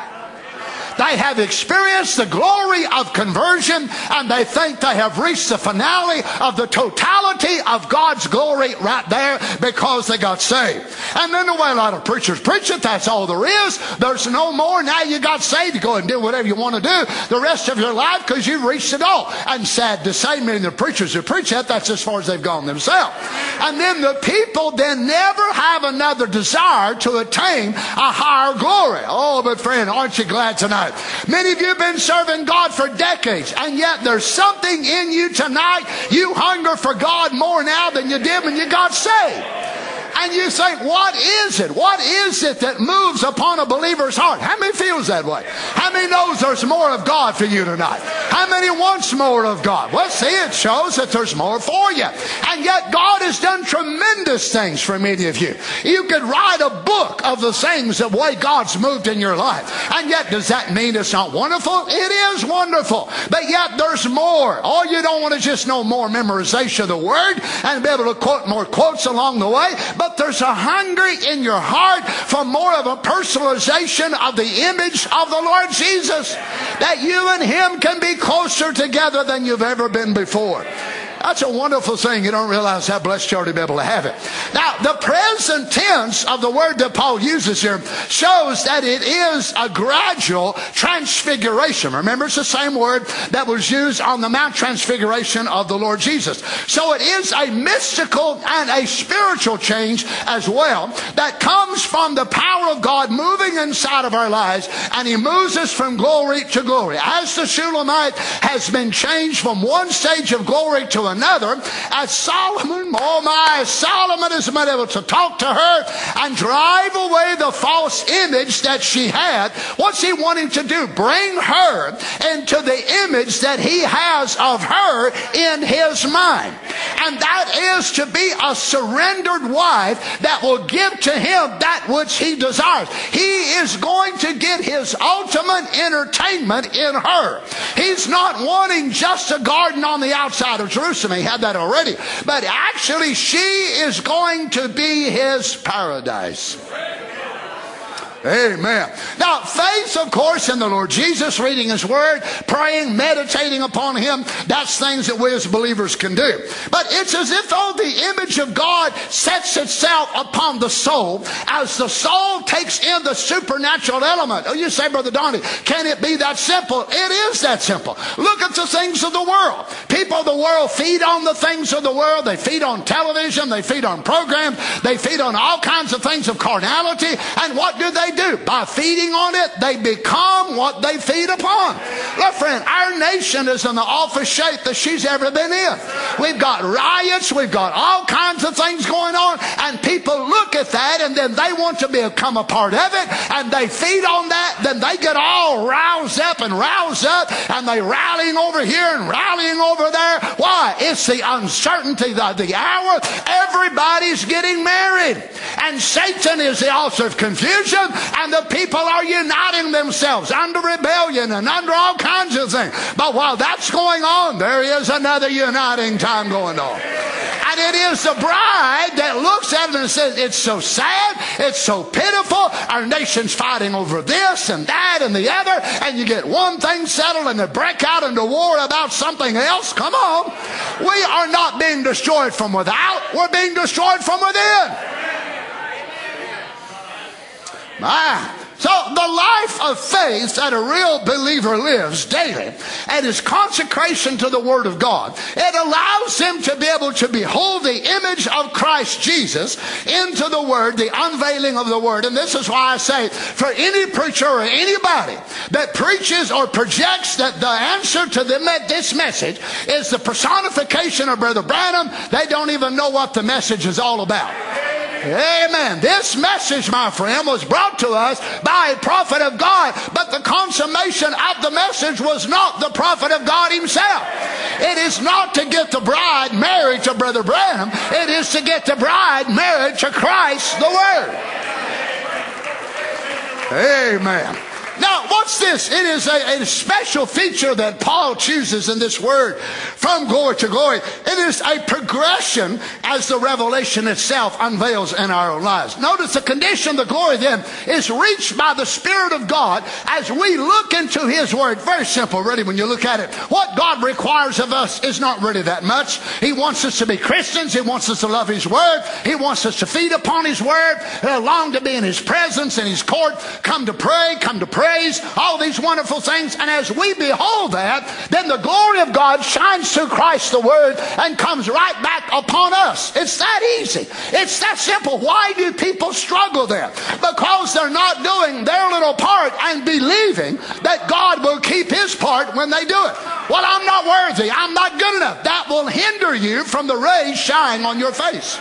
They have experienced the glory of conversion, and they think they have reached the finale of the totality of God's glory right there because they got saved. And then the way a lot of preachers preach it, that's all there is. There's no more. Now you got saved. You go and do whatever you want to do the rest of your life because you've reached it all. And sad to say, many of the preachers who preach that's as far as they've gone themselves. And then the people then never have another desire to attain a higher glory. Oh, but friend, aren't you glad tonight? Many of you have been serving God for decades, and yet there's something in you tonight. You hunger for God more now than you did when you got saved. And you think, what is it? What is it that moves upon a believer's heart? How many feels that way? How many knows there's more of God for you tonight? How many wants more of God? Well, see, it shows that there's more for you. And yet God has done tremendous things for many of you. You could write a book of the things, the way God's moved in your life. And yet, does that mean it's not wonderful? It is wonderful. But yet there's more. Oh, you don't want to just know more memorization of the Word and be able to quote more quotes along the way. But there's a hunger in your heart for more of a personalization of the image of the Lord Jesus, that you and Him can be closer together than you've ever been before. That's a wonderful thing. You don't realize how blessed you are to be able to have it. Now, the present tense of the word that Paul uses here shows that it is a gradual transfiguration. Remember, it's the same word that was used on the Mount Transfiguration of the Lord Jesus. So it is a mystical and a spiritual change as well that comes from the power of God moving inside of our lives, and He moves us from glory to glory. As the Shulamite has been changed from one stage of glory to another, as Solomon has been able to talk to her and drive away the false image that she had. What's he wanting to do? Bring her into the image that he has of her in his mind. And that is to be a surrendered wife that will give to him that which he desires. He is going to get his ultimate entertainment in her. He's not wanting just a garden on the outside of Jerusalem. He had that already. But actually, she is going to be his paradise. Amen. Now, faith, of course, in the Lord Jesus, reading His Word, praying, meditating upon Him, that's things that we as believers can do. But it's as if though the image of God sets itself upon the soul, as the soul takes in the supernatural element. Oh, you say, Brother Donnie, can it be that simple? It is that simple. Look at the things of the world. People of the world feed on the things of the world. They feed on television. They feed on programs. They feed on all kinds of things of carnality. And what do? By feeding on it, they become what they feed upon. Look, friend, our nation is in the awful shape that she's ever been in. We've got riots, we've got all kinds of things going on, and people look at that and then they want to become a part of it, and they feed on that, then they get all roused up, and they rallying over here and rallying over there. Why? It's the uncertainty of the hour. Everybody's getting married, and Satan is the author of confusion. And the people are uniting themselves under rebellion and under all kinds of things. But while that's going on, there is another uniting time going on. And it is the bride that looks at it and says, it's so sad, it's so pitiful, our nation's fighting over this and that and the other, and you get one thing settled and they break out into war about something else. Come on. We are not being destroyed from without, we're being destroyed from within. So the life of faith that a real believer lives daily and his consecration to the Word of God, it allows him to be able to behold the image of Christ Jesus into the Word, the unveiling of the Word. And this is why I say, for any preacher or anybody that preaches or projects that the answer to this message is the personification of Brother Branham, they don't even know what the message is all about. Amen. This message, my friend, was brought to us by a prophet of God, but the consummation of the message was not the prophet of God himself. It is not to get the bride married to Brother Branham. It is to get the bride married to Christ the Word. Amen. Now, what's this? It is a special feature that Paul chooses in this word, from glory to glory. It is a progression as the revelation itself unveils in our own lives. Notice the condition, the glory then, is reached by the Spirit of God as we look into His Word. Very simple, really, when you look at it. What God requires of us is not really that much. He wants us to be Christians. He wants us to love His Word. He wants us to feed upon His Word, long to be in His presence, in His court, come to pray, come to praise, all these wonderful things. And as we behold that, then the glory of God shines through Christ the Word and comes right back upon us. It's that easy. It's that simple. Why do people struggle there? Because they're not doing their little part and believing that God will keep His part when they do it. Well, I'm not worthy. I'm not good enough. That will hinder you from the rays shining on your face.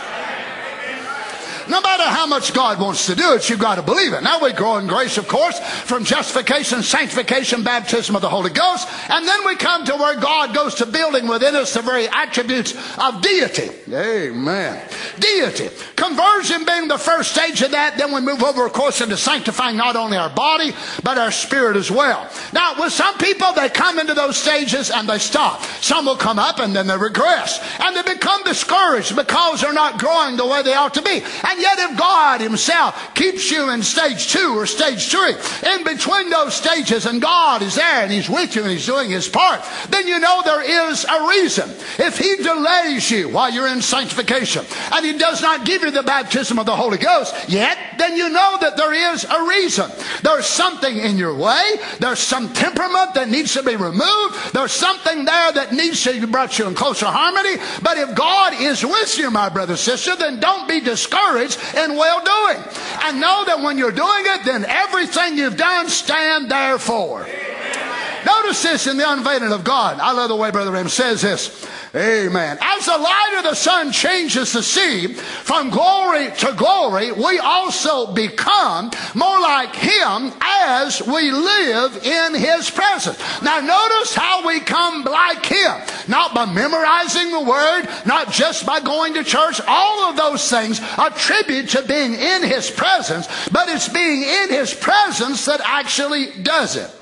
No matter how much God wants to do it, you've got to believe it. Now we grow in grace, of course, from justification, sanctification, baptism of the Holy Ghost. And then we come to where God goes to building within us the very attributes of deity. Amen. Deity. Conversion being the first stage of that. Then we move over, of course, into sanctifying not only our body, but our spirit as well. Now, with some people, they come into those stages and they stop. Some will come up and then they regress. And they become discouraged because they're not growing the way they ought to be. And yet if God Himself keeps you in stage 2 or stage 3, in between those stages, and God is there and He's with you and He's doing His part, then you know there is a reason. If He delays you while you're in sanctification and He does not give you the baptism of the Holy Ghost yet, then you know that there is a reason. There's something in your way. There's some temperament that needs to be removed. There's something there that needs to be brought you in closer harmony. But if God is with you, my brother, sister, then don't be discouraged in well-doing. And know that when you're doing it, then everything you've done, stand therefore. Notice this in the unveiling of God. I love the way Brother Branham says this. Amen. As the light of the sun changes the sea from glory to glory, we also become more like Him as we live in His presence. Now notice how we come like Him. Not by memorizing the Word, not just by going to church. All of those things attribute to being in His presence, but it's being in His presence that actually does it.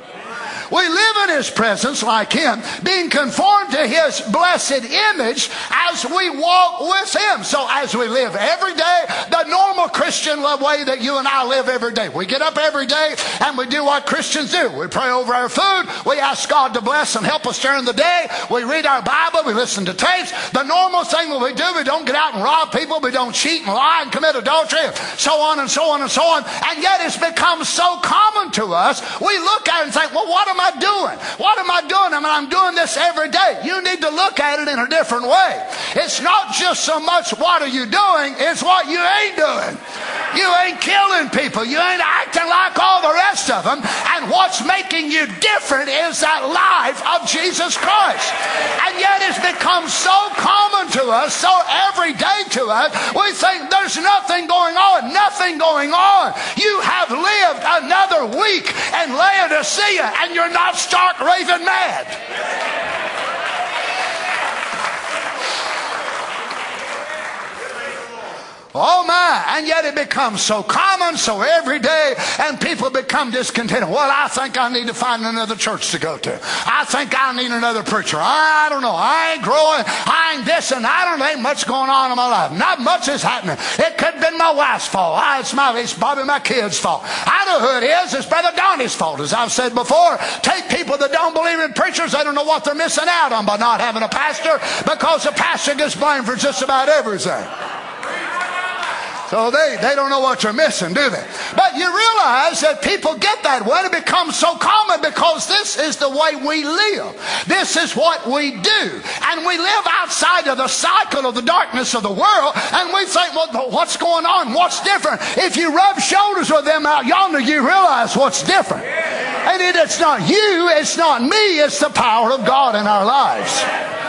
We live in His presence like Him, being conformed to His blessed image as we walk with Him. So as we live every day, the normal Christian way that you and I live every day. We get up every day and we do what Christians do. We pray over our food. We ask God to bless and help us during the day. We read our Bible. We listen to tapes. The normal thing that we do, we don't get out and rob people. We don't cheat and lie and commit adultery, so on and so on and so on. And yet it's become so common to us, we look at it and think, well, what am I doing? What am I doing? I mean, I'm doing this every day. You need to look at it in a different way. It's not just so much what are you doing, it's what you ain't doing. You ain't killing people. You ain't acting like all the rest of them. And what's making you different is that life of Jesus Christ. And yet it's become so common to us, so everyday to us, we think there's nothing going on. Nothing going on. You have lived another week in Laodicea and you're not stark raving mad. Oh my, and yet it becomes so common, so everyday, and people become discontented. Well, I think I need to find another church to go to. I think I need another preacher. I don't know. I ain't growing. I ain't this, and I don't ain't much going on in my life. Not much is happening. It could have been my wife's fault. It's probably my kids' fault. I know who it is. It's Brother Donnie's fault. As I've said before, take people that don't believe in preachers, they don't know what they're missing out on by not having a pastor, because the pastor gets blamed for just about everything. So they don't know what you're missing, do they? But you realize that people get that way. It becomes so common because this is the way we live. This is what we do. And we live outside of the cycle of the darkness of the world, and we think, well, what's going on? What's different? If you rub shoulders with them out yonder, you realize what's different. And it's not you, it's not me, it's the power of God in our lives.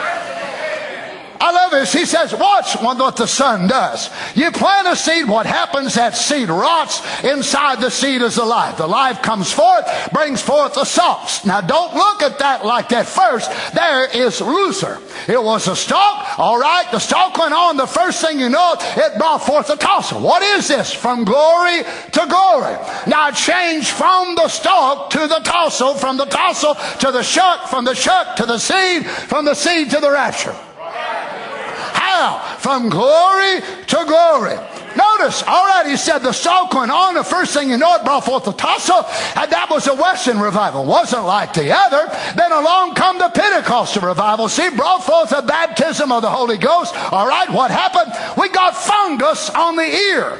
I love this. He says, watch what the sun does. You plant a seed, what happens? That seed rots. Inside the seed is the life. The life comes forth, brings forth the stalks. Now don't look at that like that first. There is Luther. It was a stalk. All right, the stalk went on. The first thing you know, it brought forth a tassel. What is this? From glory to glory. Now change from the stalk to the tassel, from the tassel to the shuck, from the shuck to the seed, from the seed to the rapture. How? From glory to glory. Notice, all right, he said the stalk went on. The first thing you know, it brought forth the tassel, and that was a Western revival. Wasn't like the other. Then along come the Pentecostal revival. See, brought forth the baptism of the Holy Ghost. All right, what happened? We got fungus on the ear.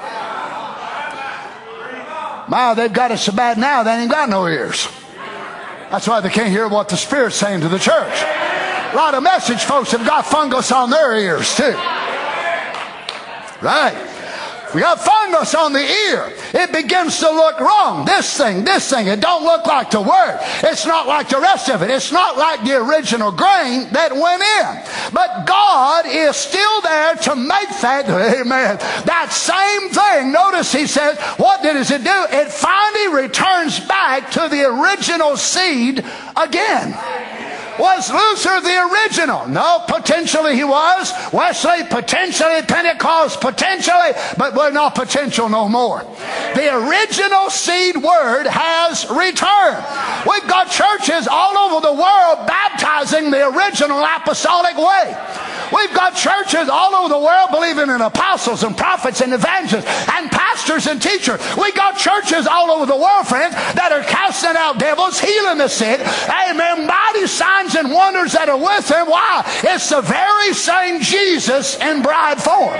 My, they've got it so bad now, they ain't got no ears. That's why they can't hear what the Spirit's saying to the church. A lot of message folks have got fungus on their ears too. Right. We got fungus on the ear. It begins to look wrong. This thing, it don't look like the Word. It's not like the rest of it. It's not like the original grain that went in. But God is still there to make that, amen, that same thing. Notice he says, what does it do? It finally returns back to the original seed again. Was Luther the original? No, potentially he was. Wesley, potentially. Pentecost, potentially. But we're not potential no more. The original seed word has returned. We've got churches all over the world baptizing the original apostolic way. We've got churches all over the world believing in apostles and prophets and evangelists and pastors and teachers. We've got churches all over the world, friends, that are casting out devils, healing the sick. Amen. Mighty signs and wonders that are with them. Why? It's the very same Jesus in bride form.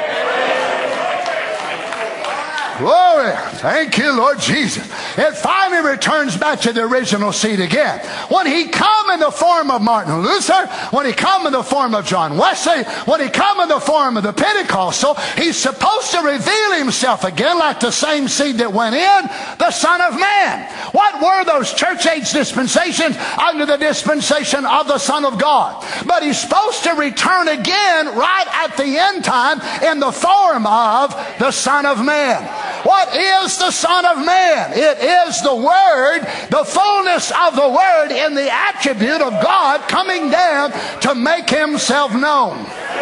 Glory. Thank you, Lord Jesus. It finally returns back to the original seed again. When he come in the form of Martin Luther, when he come in the form of John Wesley, when he come in the form of the Pentecostal, he's supposed to reveal himself again like the same seed that went in, the Son of Man. What were those church age dispensations? Under the dispensation of the Son of God. But he's supposed to return again right at the end time in the form of the Son of Man. What is the Son of Man? It is the Word, the fullness of the Word in the attribute of God coming down to make himself known.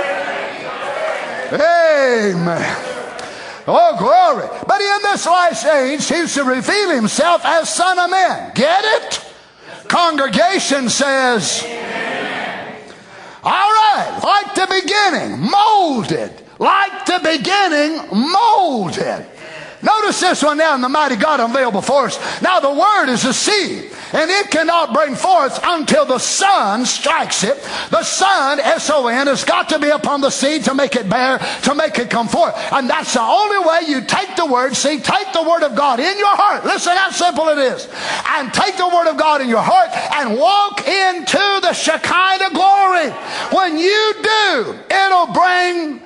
Amen. Oh, glory. But in this last age, he's to reveal himself as Son of Man. Get it? Congregation says, all right, like the beginning, molded. Like the beginning, molded. Notice this one now, in the mighty God unveiled before us. Now the Word is a seed, and it cannot bring forth until the sun strikes it. The sun, S-O-N, has got to be upon the seed to make it bear, to make it come forth. And that's the only way you take the Word. See, take the Word of God in your heart. Listen how simple it is. And take the Word of God in your heart and walk into the Shekinah glory. When you do, it'll bring...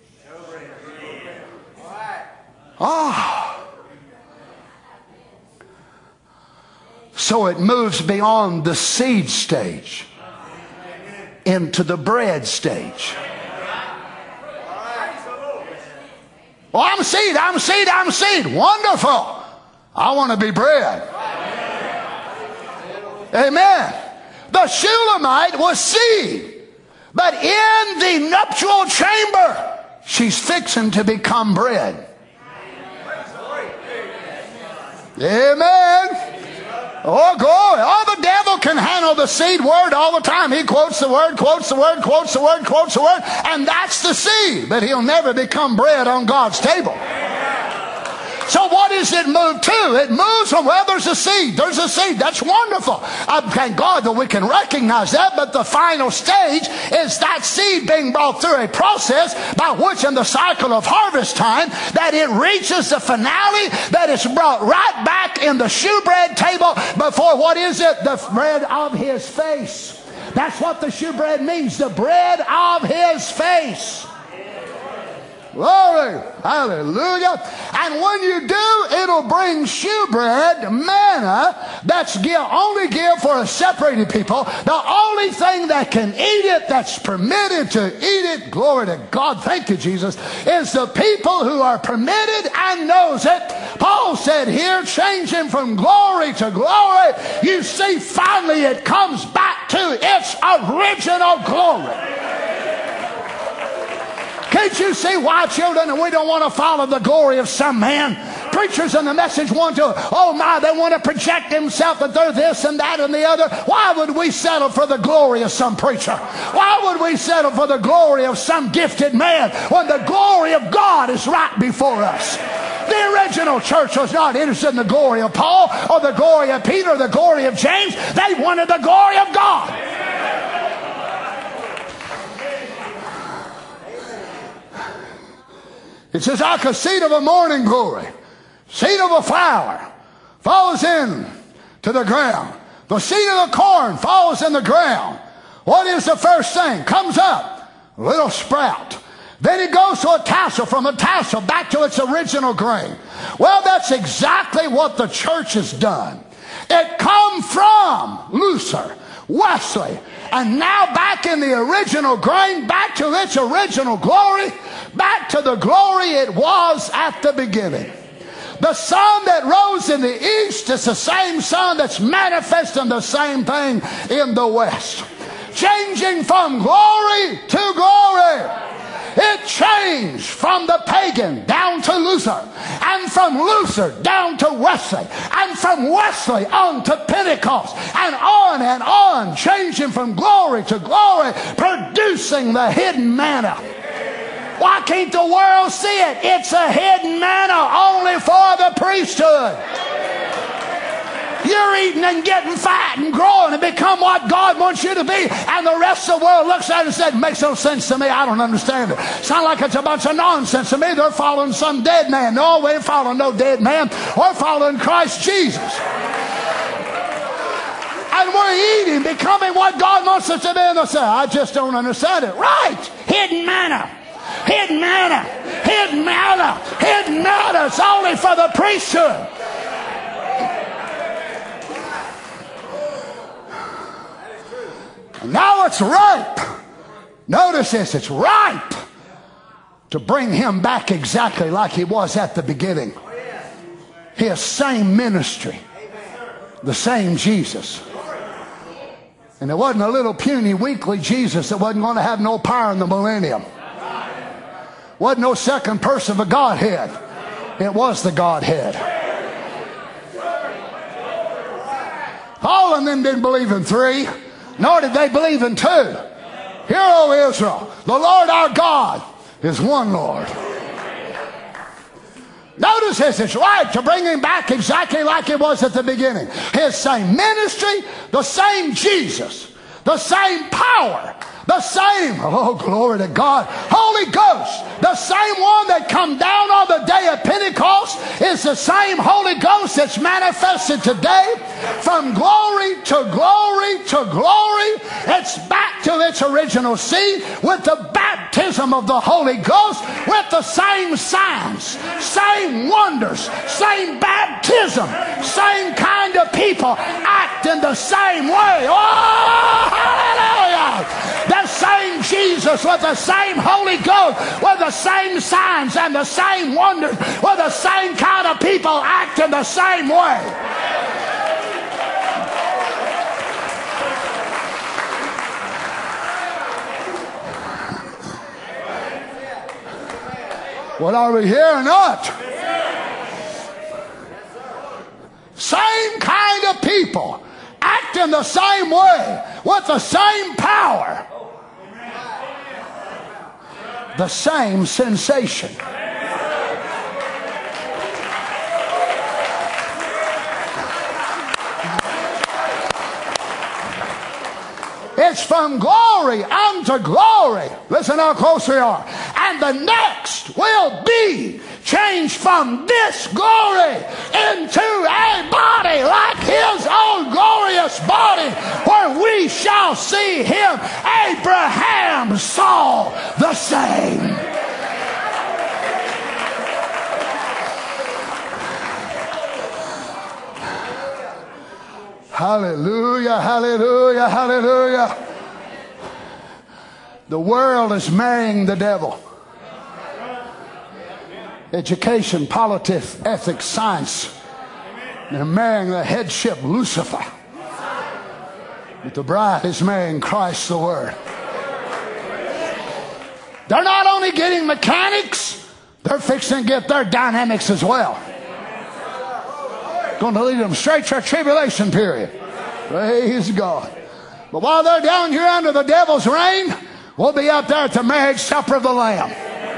So it moves beyond the seed stage into the bread stage. Well, I'm seed. Wonderful. I want to be bread. Amen. The Shulamite was seed, but in the nuptial chamber, she's fixing to become bread. Amen. Oh, glory. Oh, the devil can handle the seed word all the time. He quotes the word, quotes the word, quotes the word, quotes the word, and that's the seed. But he'll never become bread on God's table. So what does it move to? It moves from, well, there's a seed. There's a seed. That's wonderful. Thank God that we can recognize that. But the final stage is that seed being brought through a process by which in the cycle of harvest time that it reaches the finale, that it's brought right back in the shewbread table before, what is it? The bread of his face. That's what the shewbread means. The bread of his face. Glory. Hallelujah. And when you do, it'll bring shewbread, manna, that's only give for a separated people. The only thing that can eat it, that's permitted to eat it, glory to God, thank you, Jesus, is the people who are permitted and knows it. Paul said here, changing from glory to glory, you see finally it comes back to its original glory. Can't you see why, children, we don't want to follow the glory of some man? Preachers in the message want to, they want to project themselves that they're this and that and the other. Why would we settle for the glory of some preacher? Why would we settle for the glory of some gifted man when the glory of God is right before us? The original church was not interested in the glory of Paul or the glory of Peter or the glory of James. They wanted the glory of God. It says, like a seed of a morning glory, seed of a flower, falls in to the ground. The seed of the corn falls in the ground. What is the first thing? Comes up, a little sprout. Then it goes to a tassel, from a tassel back to its original grain. Well, that's exactly what the church has done. It come from Luther, Wesley, and now back in the original grain, back to its original glory, back to the glory it was at the beginning. The sun that rose in the east is the same sun that's manifesting the same thing in the west. Changing from glory to glory. It changed from the pagan down to Luther, and from Luther down to Wesley, and from Wesley on to Pentecost, and on, changing from glory to glory, producing the hidden manna. Why can't the world see it? It's a hidden manna only for the priesthood. You're eating and getting fat and growing and become what God wants you to be. And the rest of the world looks at it and says, makes no sense to me. I don't understand it. Sounds like it's a bunch of nonsense to me. They're following some dead man. No, we ain't following no dead man. We're following Christ Jesus. And we're eating, becoming what God wants us to be. And they say, I just don't understand it. Right. Hidden manna. Hidden manna. Hidden manna. Hidden manna. It's only for the priesthood. Now it's ripe. Notice this, it's ripe to bring him back exactly like he was at the beginning. His same ministry, the same Jesus. And it wasn't a little puny, weakly Jesus that wasn't going to have no power in the millennium. Wasn't no second person of the Godhead. It was the Godhead. All of them didn't believe in three. Nor did they believe in two. Hear, O Israel, the Lord our God is one Lord. Notice this, it's right to bring him back exactly like it was at the beginning. His same ministry, the same Jesus, the same power, the same, oh glory to God, Holy Ghost, the same one that come down on the day of Pentecost is the same Holy Ghost that's manifested today. From glory to glory to glory, it's back to its original seed with the baptism of the Holy Ghost, with the same signs, same wonders, same baptism, same kind of people acting the same way. Oh, hallelujah! The same Jesus with the same Holy Ghost, with the same signs and the same wonders, with the same kind of people acting the same way. What are we here or not? Same kind of people acting the same way with the same power. The same sensation. from glory unto glory. Listen how close we are. And the next will be changed from this glory into a body like his own glorious body, where we shall see him. Abraham saw the same. Hallelujah, hallelujah, hallelujah. The world is marrying the devil. Education, politics, ethics, science. They're marrying the headship Lucifer. But the bride is marrying Christ the Word. They're not only getting mechanics, they're fixing to get their dynamics as well. Going to lead them straight to a tribulation period. Praise God. But while they're down here under the devil's reign, we'll be up there at the marriage supper of the Lamb.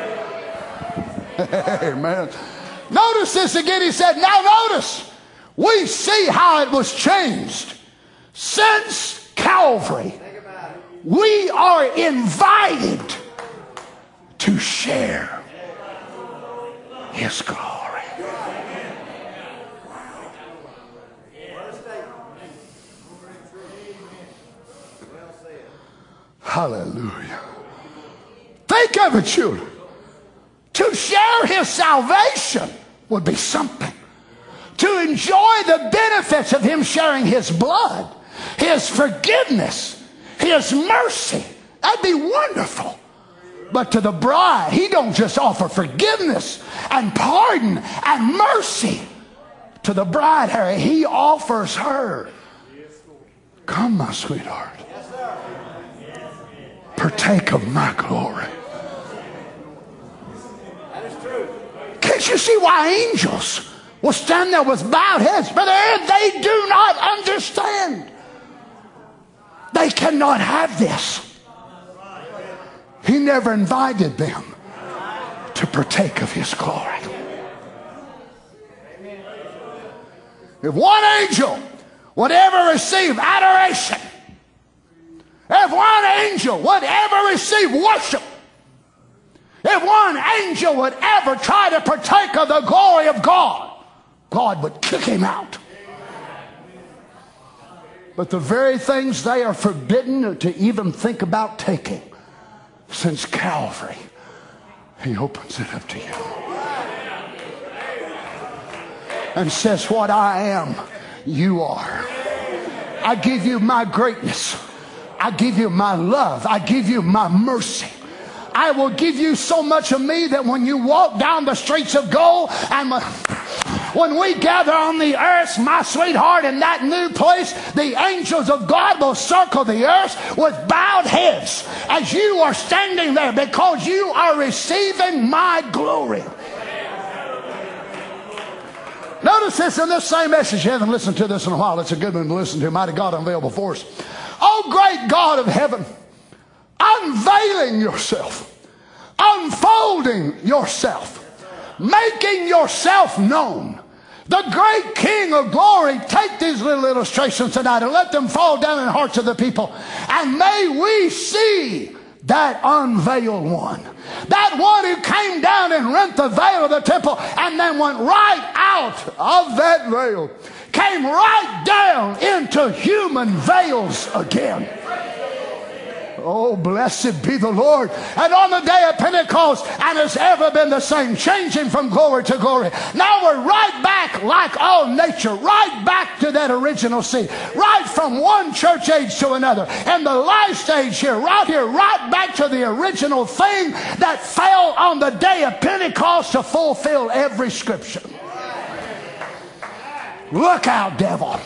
Amen. Notice this again. He said, now notice, we see how it was changed. Since Calvary, we are invited to share his glory. Hallelujah. Think of it, children. To share his salvation would be something. To enjoy the benefits of him sharing his blood, his forgiveness, his mercy, that'd be wonderful. But to the bride, he don't just offer forgiveness and pardon and mercy. To the bride, Harry, he offers her, come, my sweetheart, partake of my glory. Can't you see why angels will stand there with bowed heads? Brother Ed, they do not understand. They cannot have this. He never invited them to partake of his glory. If one angel would ever receive adoration, if one angel would ever receive worship, if one angel would ever try to partake of the glory of God, God would kick him out. But the very things they are forbidden to even think about taking, since Calvary, he opens it up to you and says, what I am, you are. I give you my greatness. I give you my love. I give you my mercy. I will give you so much of me that when you walk down the streets of gold, and when we gather on the earth, my sweetheart, in that new place, the angels of God will circle the earth with bowed heads as you are standing there, because you are receiving my glory. Notice this in this same message. You haven't listened to this in a while. It's a good one to listen to. Mighty God unveiled before us. Oh, great God of heaven, unveiling yourself, unfolding yourself, making yourself known. The great King of glory, take these little illustrations tonight and let them fall down in the hearts of the people. And may we see that unveiled one. That one who came down and rent the veil of the temple and then went right out of that veil. Came right down into human veils again. Oh, blessed be the Lord. And on the day of Pentecost, and it's ever been the same, changing from glory to glory. Now we're right back, like all nature, right back to that original seed. Right from one church age to another. And the last stage here, right back to the original thing that fell on the day of Pentecost to fulfill every scripture. Look out, devil.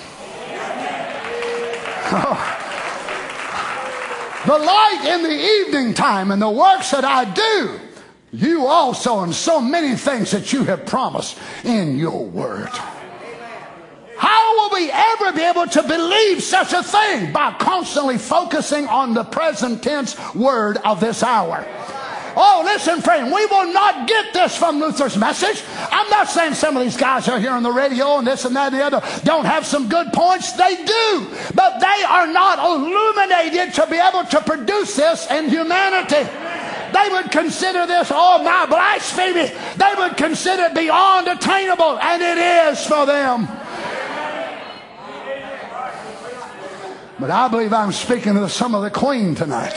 Oh. The light in the evening time and the works that I do, you also, and so many things that you have promised in your word. How will we ever be able to believe such a thing? By constantly focusing on the present tense word of this hour. Oh, listen, friend, we will not get this from Luther's message. I'm not saying some of these guys are here on the radio and this and that and the other don't have some good points. They do. But they are not illuminated to be able to produce this in humanity. They would consider this, oh, my blasphemy. They would consider it beyond attainable, and it is for them. But I believe I'm speaking to some of the Queen tonight.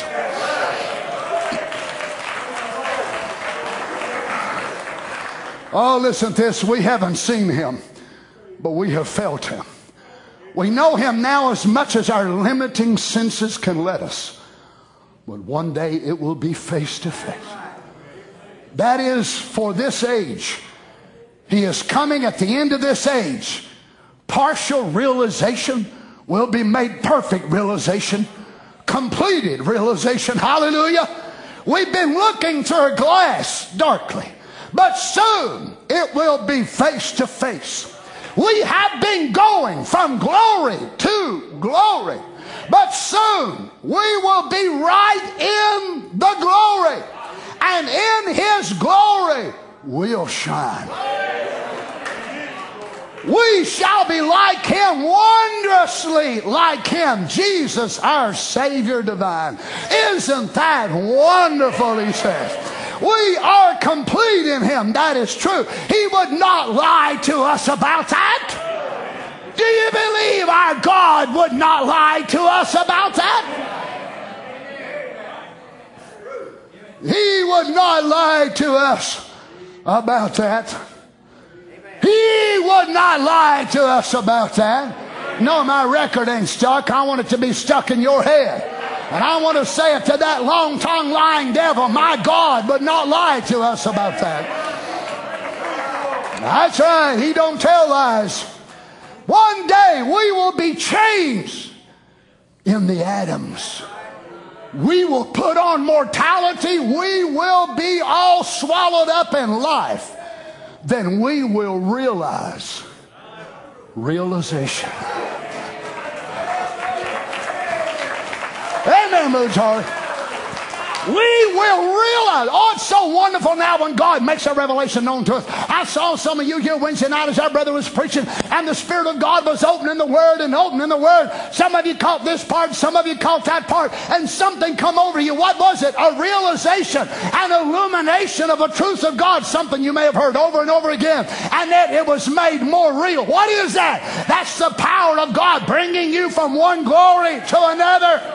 Oh, listen to this. We haven't seen him, but we have felt him. We know him now as much as our limiting senses can let us. But one day it will be face to face. That is for this age. He is coming at the end of this age. Partial realization will be made perfect realization. Completed realization. Hallelujah. We've been looking through a glass darkly, but soon it will be face to face. We have been going from glory to glory, but soon we will be right in the glory, and in his glory we'll shine. We shall be like him, wondrously like him, Jesus our Savior divine. Isn't that wonderful, he says. We are complete in him. That is true. He would not lie to us about that. Do you believe our God would not lie to us about that? He would not lie to us about that. He would not lie to us about that. No, my record ain't stuck. I want it to be stuck in your head. And I want to say it to that long-tongued lying devil, my God would not lie to us about that. That's right. He don't tell lies. One day we will be changed in the atoms. We will put on mortality. We will be all swallowed up in life. Then we will realize realization. Amen, Brother Charlie. We will realize. Oh, it's so wonderful now when God makes a revelation known to us. I saw some of you here Wednesday night as our brother was preaching, and the Spirit of God was opening the Word and opening the Word. Some of you caught this part, some of you caught that part, and something come over you. What was it? A realization, an illumination of a truth of God, something you may have heard over and over again, and that it was made more real. What is that? That's the power of God bringing you from one glory to another.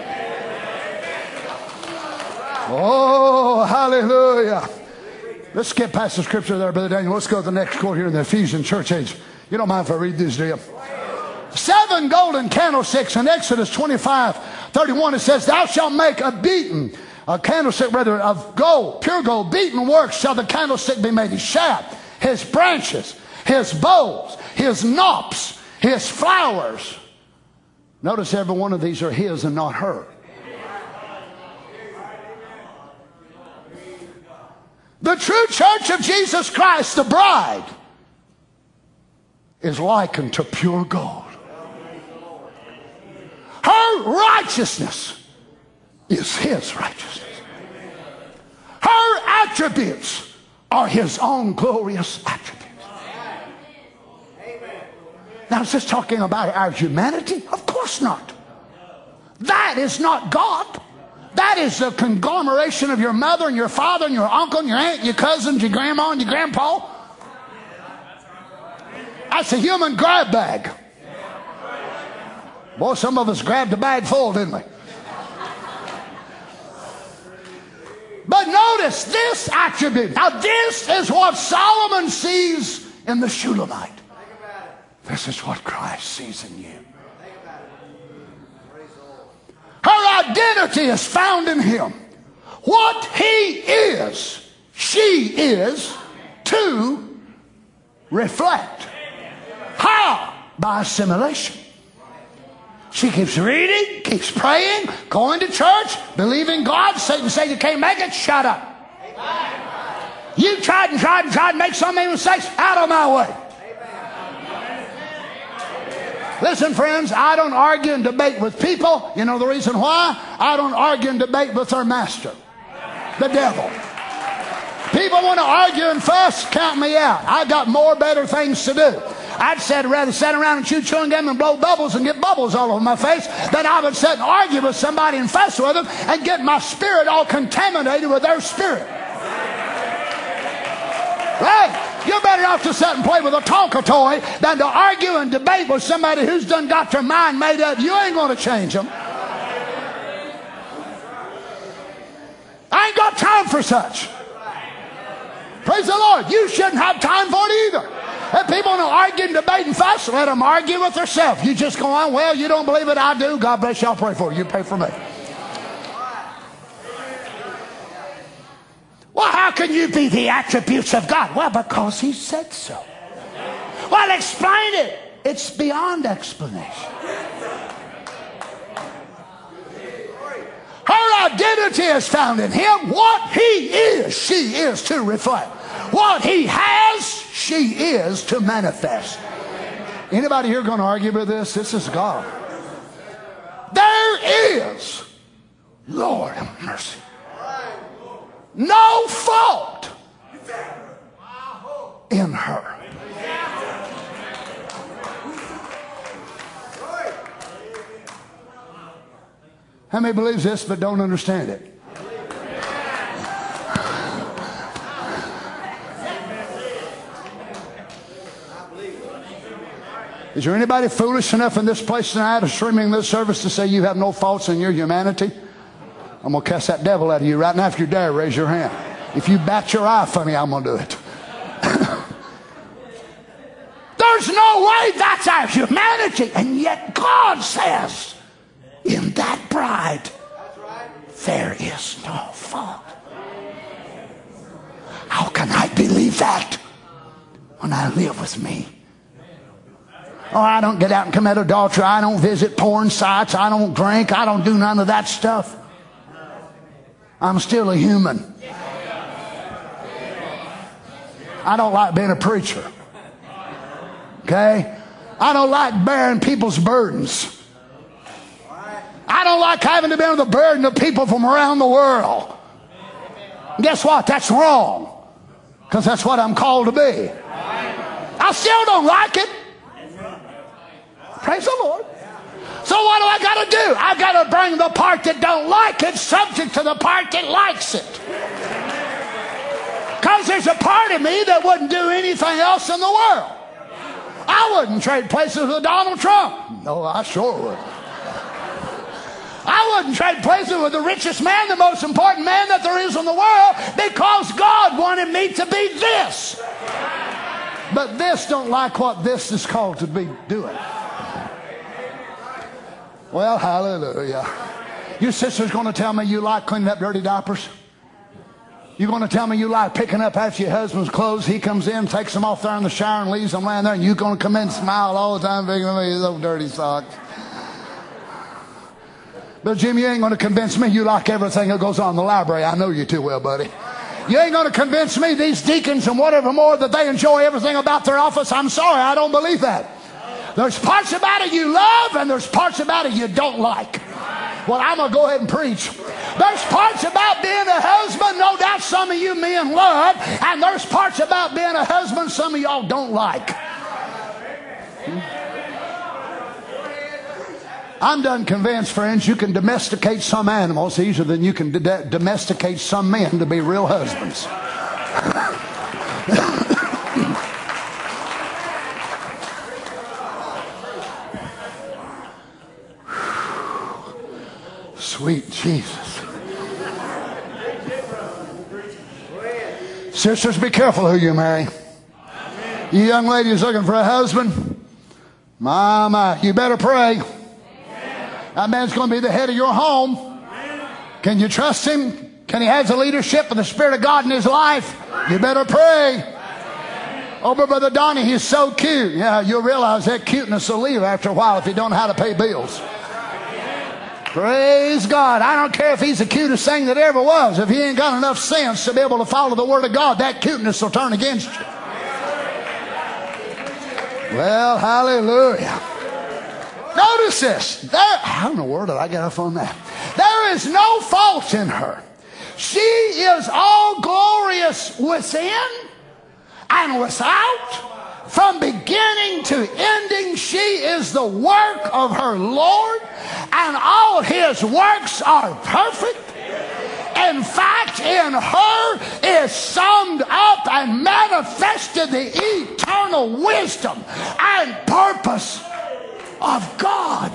Oh, hallelujah. Let's skip past the scripture there, Brother Daniel. Let's go to the next quote here in the Ephesian church age. You don't mind if I read these, do you? 7 golden candlesticks in Exodus 25:31. It says, thou shalt make a candlestick rather of gold, pure gold, beaten works shall the candlestick be made. His shaft, his branches, his bowls, his knops, his flowers. Notice every one of these are his and not her. The true church of Jesus Christ, the bride, is likened to pure gold. Her righteousness is his righteousness. Her attributes are his own glorious attributes. Now, is this talking about our humanity? Of course not. That is not God. That is the conglomeration of your mother and your father and your uncle and your aunt and your cousins, your grandma and your grandpa. That's a human grab bag. Boy, some of us grabbed the bag full, didn't we? But notice this attribute. Now this is what Solomon sees in the Shulamite. This is what Christ sees in you. Her identity is found in him. What he is, she is to reflect. How? By assimilation. She keeps reading, keeps praying, going to church, believing God. Satan says you can't make it. Shut up. You tried to make so many mistakes. Out of my way. Listen, friends, I don't argue and debate with people. You know the reason why? I don't argue and debate with our master. The devil. People want to argue and fuss, count me out. I've got more better things to do. I'd rather sit around and chew chewing gum and blow bubbles and get bubbles all over my face than I would sit and argue with somebody and fuss with them and get my spirit all contaminated with their spirit. Right? You're better off to sit and play with a Tonka toy than to argue and debate with somebody who's done got their mind made up. You ain't going to change them. I ain't got time for such. Praise the Lord. You shouldn't have time for it either. If people want to argue and debate and fuss, let them argue with themselves. You just go on, well, you don't believe it, I do. God bless you, I'll pray for you. You pray for me. Well, how can you be the attributes of God? Well, because He said so. Well, explain it. It's beyond explanation. Her identity is found in Him. What He is, she is to reflect. What He has, she is to manifest. Anybody here going to argue with this? This is God. There is, Lord have mercy, no fault in her. How many believes this but don't understand it? Is there anybody foolish enough in this place tonight or streaming this service to say you have no faults in your humanity? I'm going to cast that devil out of you right now. If you dare, raise your hand. If you bat your eye funny, I'm going to do it. There's no way that's our humanity. And yet God says, in that bride, there is no fault. How can I believe that when I live with me? Oh, I don't get out and commit adultery. I don't visit porn sites. I don't drink. I don't do none of that stuff. I'm still a human. I don't like being a preacher. Okay? I don't like bearing people's burdens. I don't like having to bear the burden of people from around the world. And guess what? That's wrong. Because that's what I'm called to be. I still don't like it. Praise the Lord. So what do I got to do? I got to bring the part that don't like it subject to the part that likes it. Because there's a part of me that wouldn't do anything else in the world. I wouldn't trade places with Donald Trump. No, I sure would. I wouldn't trade places with the richest man, the most important man that there is in the world, because God wanted me to be this. But this don't like what this is called to be doing. Well, hallelujah. Your sister's going to tell me you like cleaning up dirty diapers? You're going to tell me you like picking up after your husband's clothes? He comes in, takes them off there in the shower and leaves them laying there, and you're going to come in and smile all the time picking up these old dirty socks. But Jim, you ain't going to convince me you like everything that goes on in the library. I know you too well, buddy. You ain't going to convince me these deacons and whatever more that they enjoy everything about their office. I'm sorry, I don't believe that. There's parts about it you love and there's parts about it you don't like. Well, I'm going to go ahead and preach. There's parts about being a husband, no doubt some of you men love, and there's parts about being a husband some of y'all don't like. I'm done convinced, friends, you can domesticate some animals easier than you can domesticate some men to be real husbands. Sweet Jesus. Sisters, be careful who you marry. You young ladies looking for a husband, my, you better pray. That man's going to be the head of your home. Can you trust him? Can he have the leadership of the Spirit of God in his life? You better pray. Oh, but Brother Donnie, he's so cute. Yeah, you'll realize that cuteness will leave after a while if you don't know how to pay bills. Praise God. I don't care if he's the cutest thing that ever was. If he ain't got enough sense to be able to follow the Word of God, that cuteness will turn against you. Well, hallelujah. Notice this. How in the world did I get off on that? There is no fault in her. She is all glorious within and without. From beginning to ending, she is the work of her Lord, and all his works are perfect. In fact, in her is summed up and manifested the eternal wisdom and purpose of God.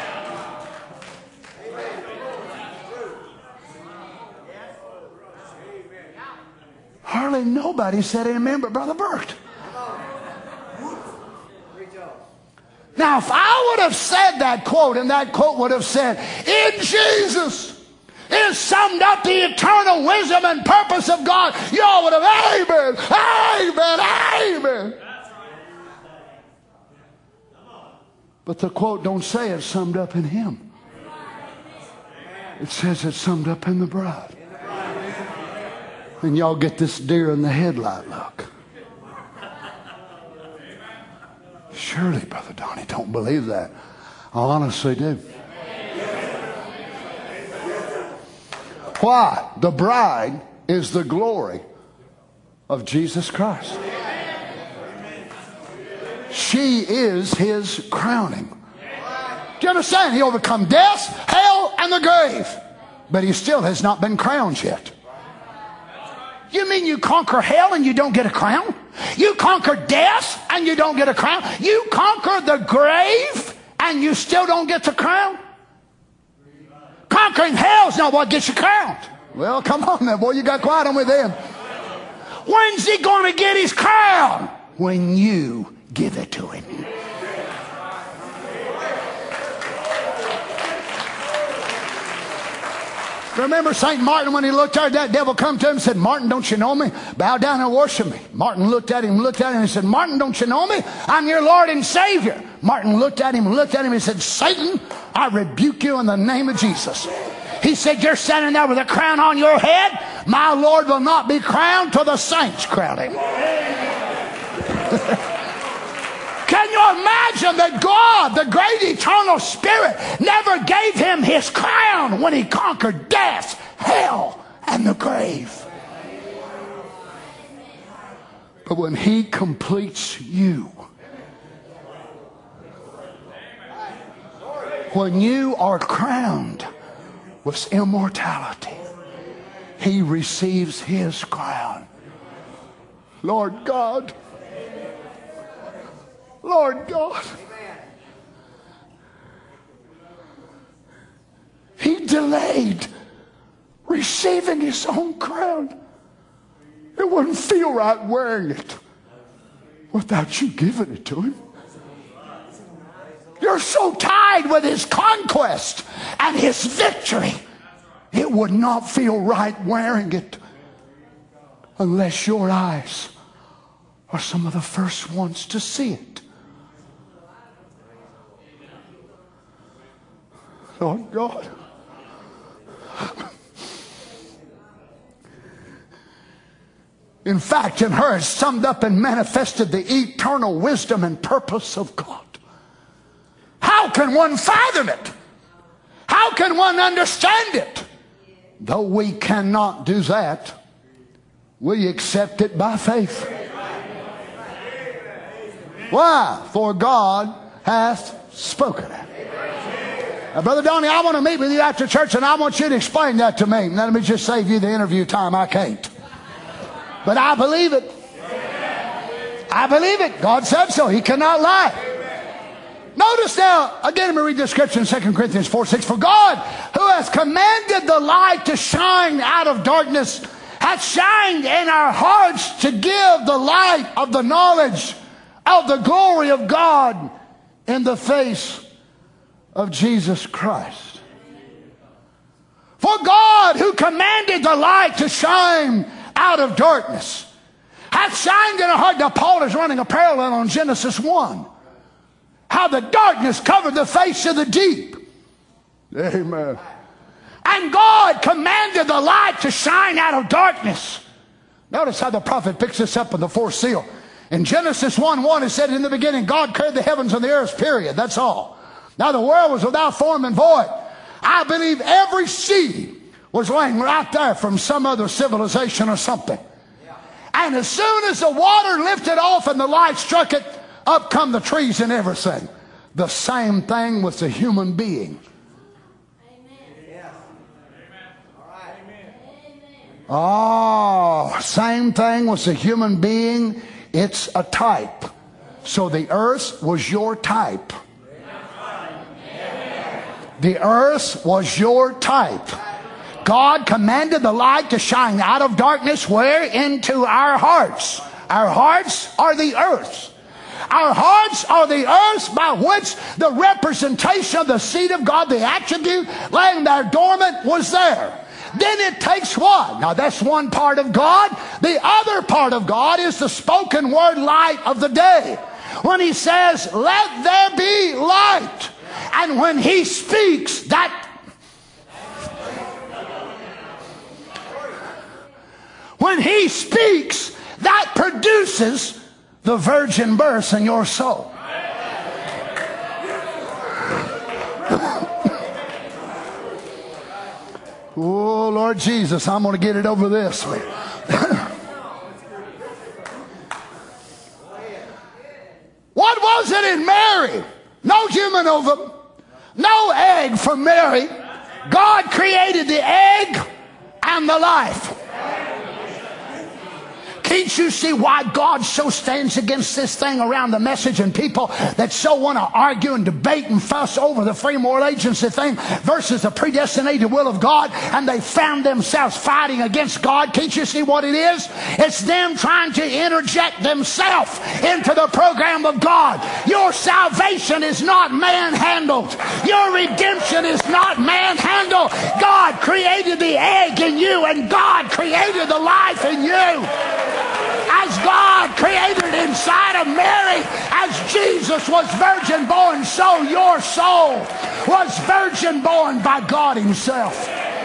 Hardly nobody said amen but Brother Bert. Now, if I would have said that quote, and that quote would have said, in Jesus is summed up the eternal wisdom and purpose of God, y'all would have, amen, amen, amen. But the quote don't say it's summed up in him. It says it's summed up in the bride. And y'all get this deer in the headlight look. Surely, Brother Donnie, don't believe that. I honestly do. Why? The bride is the glory of Jesus Christ. She is his crowning. Do you understand? He overcome death, hell, and the grave. But he still has not been crowned yet. You mean you conquer hell and you don't get a crown? You conquer death and you don't get a crown? You conquer the grave and you still don't get the crown? Conquering hell's not what gets you crowned. Well, come on then, boy, you got quiet on me then. When's he going to get his crown? When you give it to him. Remember St. Martin when he looked at that devil come to him and said, Martin, don't you know me? Bow down and worship me. Martin looked at him and said, Martin, don't you know me? I'm your Lord and Savior. Martin looked at him and said, Satan, I rebuke you in the name of Jesus. He said, you're standing there with a crown on your head. My Lord will not be crowned till the saints crown him. Can you imagine that God, the great eternal Spirit, never gave him his crown when he conquered death, hell, and the grave? But when he completes you, when you are crowned with immortality, he receives his crown. Lord God, Lord God, he delayed receiving his own crown. It wouldn't feel right wearing it without you giving it to him. You're so tied with his conquest and his victory, it would not feel right wearing it unless your eyes are some of the first ones to see it. Lord God, in fact, in her is summed up and manifested the eternal wisdom and purpose of God. How can one fathom it? How can one understand it? Though we cannot do that, we accept it by faith. Why? For God hath spoken it. Now, Brother Donnie, I want to meet with you after church, and I want you to explain that to me. Let me just save you the interview time. I can't. But I believe it. I believe it. God said so. He cannot lie. Notice now, again, let me read the scripture in 2 Corinthians 4:6. For God, who has commanded the light to shine out of darkness, hath shined in our hearts to give the light of the knowledge of the glory of God in the face of Jesus Christ. For God, who commanded the light to shine out of darkness, hath shined in our heart. Now Paul is running a parallel on Genesis 1. How the darkness covered the face of the deep. Amen. And God commanded the light to shine out of darkness. Notice how the prophet picks this up in the fourth seal. In Genesis 1:1 it said, in the beginning God created the heavens and the earth, period. That's all. Now the world was without form and void. I believe every seed was laying right there from some other civilization or something. And as soon as the water lifted off and the light struck it, up come the trees and everything. The same thing with the human being. Oh, same thing with the human being. It's a type. So the earth was your type. The earth was your type. God commanded the light to shine out of darkness where? Into our hearts. Our hearts are the earth. Our hearts are the earth by which the representation of the seed of God, the attribute laying there dormant, was there. Then it takes what? Now that's one part of God. The other part of God is the spoken word light of the day. When he says, let there be light. And when he speaks, that produces the virgin birth in your soul. Oh, Lord Jesus, I'm going to get it over this way. What was it in Mary? No human ovum, no egg from Mary. God created the egg and the life. Can't you see why God so stands against this thing around the message, and people that so want to argue and debate and fuss over the free moral agency thing versus the predestinated will of God, and they found themselves fighting against God? Can't you see what it is? It's them trying to interject themselves into the program of God. Your salvation is not man-handled. Your redemption is not man-handled. God created the egg in you, and God created the life in you. As God created inside of Mary, as Jesus was virgin born, so your soul was virgin born by God himself.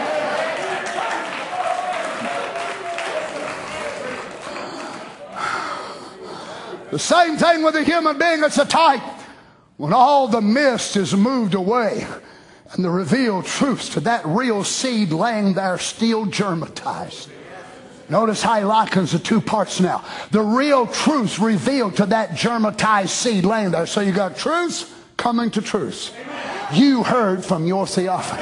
The same thing with a human being. It's a type. When all the mist is moved away and the revealed truth to that real seed laying there still germatized. Notice how he likens the two parts now. The real truth revealed to that germatized seed laying there. So you got truth coming to truth. You heard from your theophany.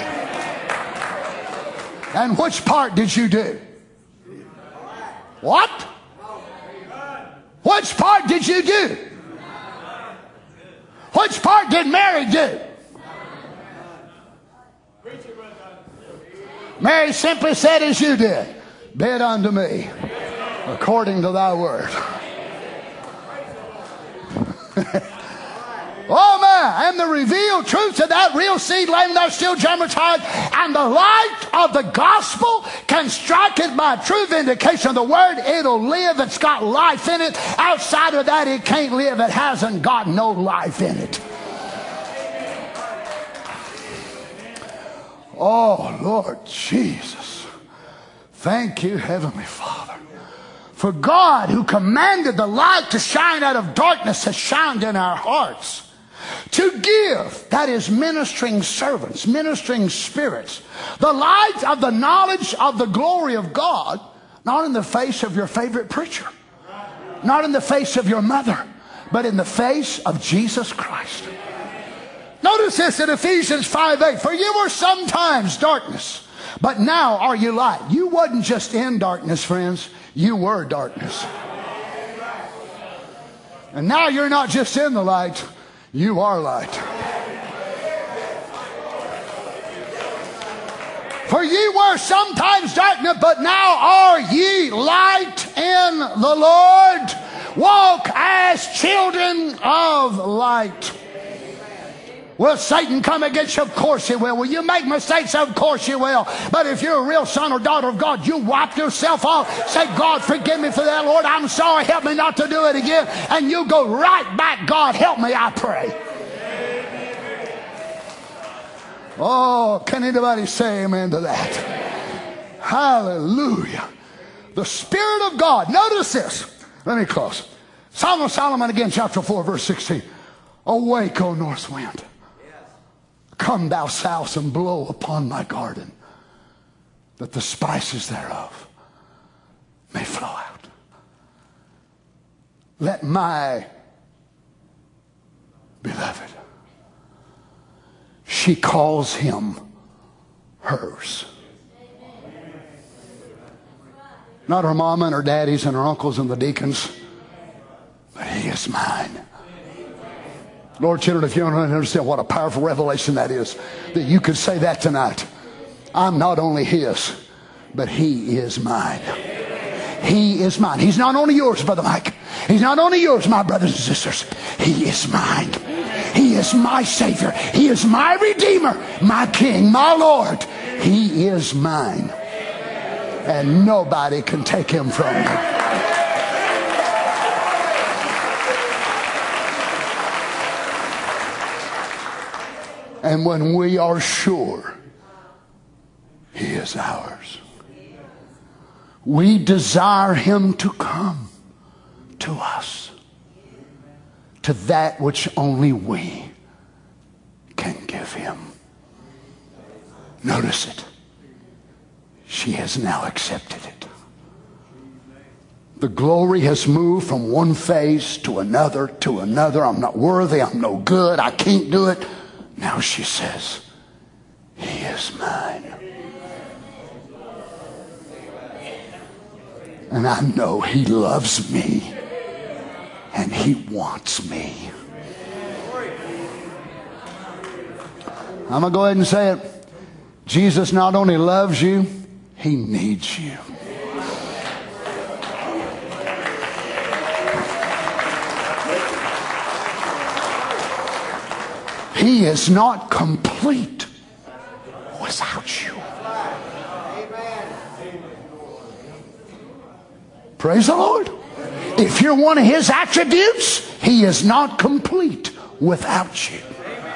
And which part did you do? What? Which part did you do? Which part did Mary do? Mary simply said as you did. Be it unto me, according to thy word. Oh man, and the revealed truth of that real seed laying there still germatized, and the light of the gospel can strike it by true vindication of the word. It'll live. It's got life in it. Outside of that, it can't live. It hasn't got no life in it. Oh Lord Jesus. Thank you, Heavenly Father. For God, who commanded the light to shine out of darkness, has shined in our hearts to give, that is, ministering servants, ministering spirits, the light of the knowledge of the glory of God, not in the face of your favorite preacher, not in the face of your mother, but in the face of Jesus Christ. Notice this in Ephesians 5:8. For you were sometimes darkness, but now are you light. You wasn't just in darkness, friends. You were darkness. And now you're not just in the light. You are light. For ye were sometimes darkness, but now are ye light in the Lord. Walk as children of light. Will Satan come against you? Of course he will. Will you make mistakes? Of course you will. But if you're a real son or daughter of God, you wipe yourself off. Say, God, forgive me for that, Lord. I'm sorry. Help me not to do it again. And you go right back. God, help me, I pray. Oh, can anybody say amen to that? Hallelujah. The Spirit of God. Notice this. Let me close. Song of Solomon again, chapter 4, verse 16. Awake, O north wind. Come thou south and blow upon my garden. that the spices thereof may flow out. Let my beloved, she calls him hers. Not her mama and her daddies and her uncles and the deacons, but he is mine. Lord, children, if you don't understand what a powerful revelation that is, that you could say that tonight. I'm not only his, but he is mine. He is mine. He's not only yours, Brother Mike. He's not only yours, my brothers and sisters. He is mine. He is my Savior. He is my Redeemer, my King, my Lord. He is mine. And nobody can take him from me. And when we are sure he is ours, we desire him to come to us, to that which only we can give him. Notice it. She has now accepted it. The glory has moved from one phase to another to another. I'm not worthy. I'm no good. I can't do it. Now she says, he is mine. And I know he loves me and he wants me. I'm going to go ahead and say it. Jesus not only loves you, he needs you. He is not complete without you. Praise the Lord. If you're one of his attributes, he is not complete without you.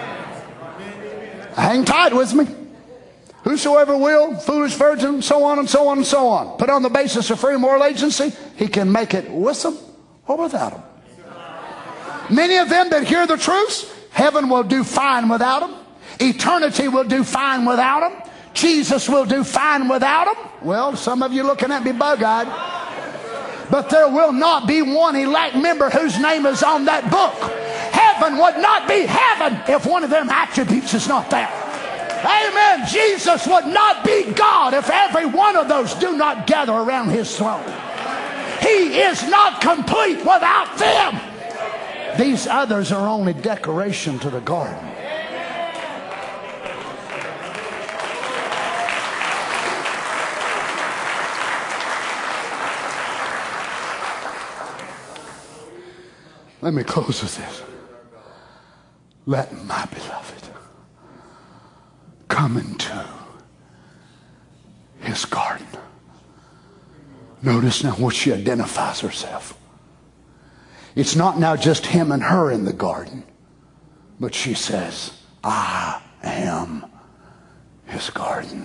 Hang tight with me. Whosoever will, foolish virgin, so on and so on and so on. Put on the basis of free moral agency, he can make it with them or without them. Many of them that hear the truth, heaven will do fine without them. Eternity will do fine without them. Jesus will do fine without them. Well, some of you looking at me bug-eyed. But there will not be one elect member whose name is on that book. Heaven would not be heaven if one of them attributes is not there. Amen. Jesus would not be God if every one of those do not gather around his throne. He is not complete without them. These others are only decoration to the garden. Let me close with this. Let my beloved come into his garden. Notice now what she identifies herself. It's not now just him and her in the garden, but she says, I am his garden.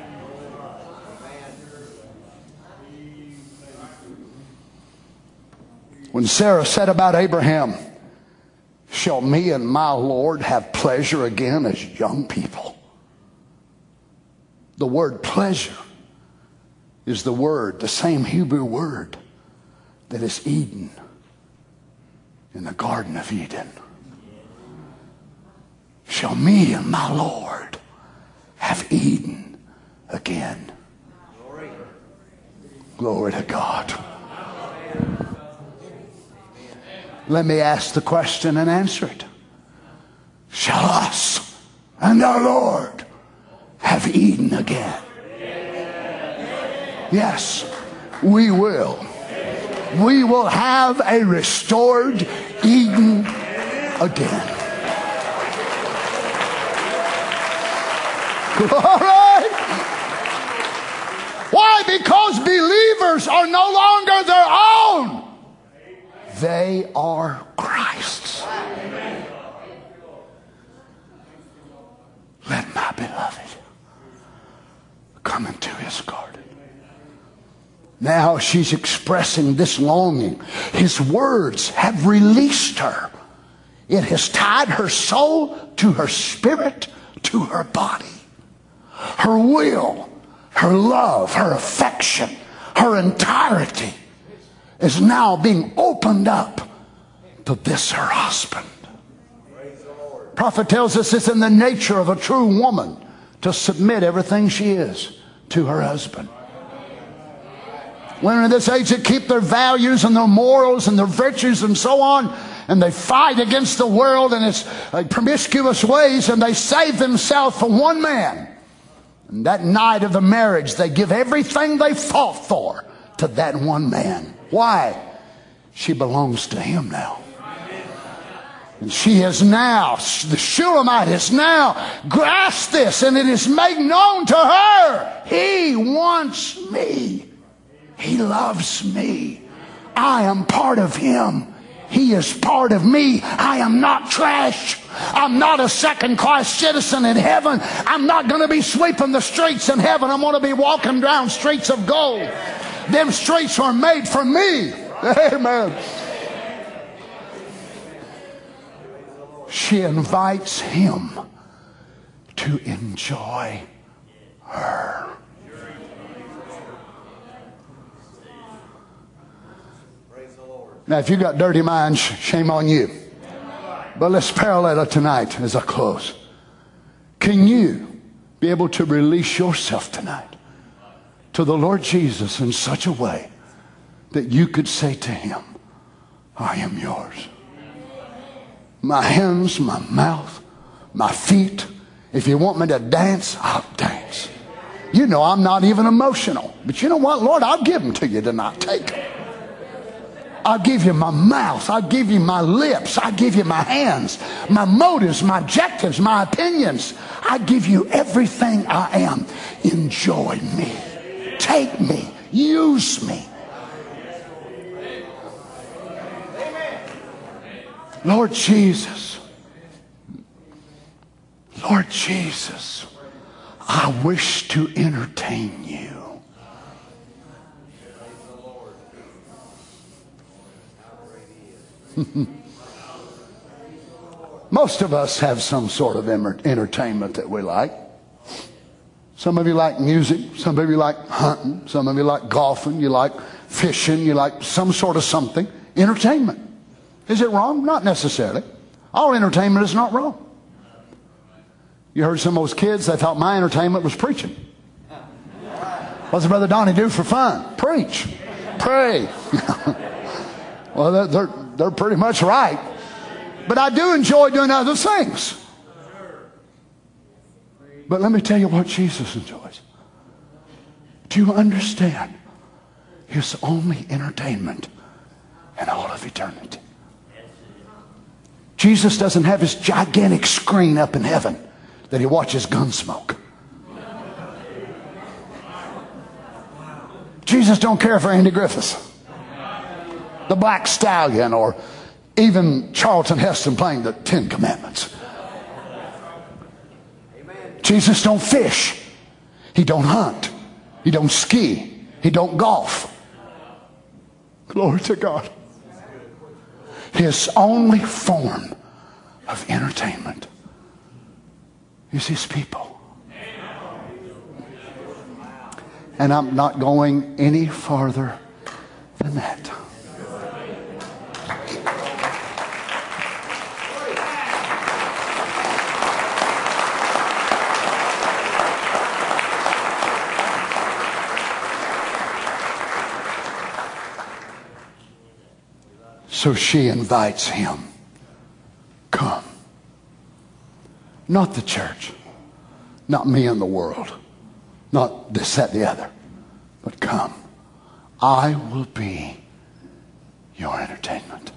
When Sarah said about Abraham, shall me and my Lord have pleasure again as young people? The word pleasure is the same Hebrew word that is Eden in the Garden of Eden. Shall me and my Lord have Eden again? Glory to God. Let me ask the question and answer it. Shall us and our Lord have Eden again? Yes, we will. We will have a restored Eden again. Glory! Why? Because believers are no longer their own. They are Christ's. Let my beloved come into his garden. Now she's expressing this longing. His words have released her. It has tied her soul to her spirit, to her body. Her will, her love, her affection, her entirety is now being opened up to this her husband. Prophet tells us it's in the nature of a true woman to submit everything she is to her husband. Women in this age that keep their values and their morals and their virtues and so on, and they fight against the world and its promiscuous ways, and they save themselves for one man. And that night of the marriage, they give everything they fought for to that one man. Why? She belongs to him now. And she has now, the Shulamite has now grasped this, and it is made known to her. He wants me. He loves me. I am part of him. He is part of me. I am not trash. I'm not a second-class citizen in heaven. I'm not going to be sweeping the streets in heaven. I'm going to be walking down streets of gold. Them streets were made for me. Amen. She invites him to enjoy her. Now, if you've got dirty minds, shame on you. But let's parallel it tonight as I close. Can you be able to release yourself tonight to the Lord Jesus in such a way that you could say to him, I am yours. My hands, my mouth, my feet. If you want me to dance, I'll dance. You know I'm not even emotional. But you know what, Lord? I'll give them to you tonight. Take them. I'll give you my mouth. I'll give you my lips. I'll give you my hands, my motives, my objectives, my opinions. I give you everything I am. Enjoy me. Take me. Use me. Lord Jesus. Lord Jesus, I wish to entertain you. Most of us have some sort of entertainment that we like. Some of you like music. Some of you like hunting. Some of you like golfing. You like fishing. You like some sort of something. Entertainment. Is it wrong? Not necessarily. All entertainment is not wrong. You heard some of those kids, they thought my entertainment was preaching. What's Brother Donnie do for fun? Preach. Pray. Well, they're pretty much right. But I do enjoy doing other things. But let me tell you what Jesus enjoys. Do you understand? His only entertainment in all of eternity. Jesus doesn't have his gigantic screen up in heaven that he watches Gunsmoke. Jesus don't care for Andy Griffiths, the Black Stallion, or even Charlton Heston playing the Ten Commandments. Jesus don't fish. He don't hunt. He don't ski. He don't golf. Glory to God. His only form of entertainment is his people. And I'm not going any farther than that. So she invites him. Come. Not the church. Not me and the world. Not this, that, the other. But come. I will be your entertainment.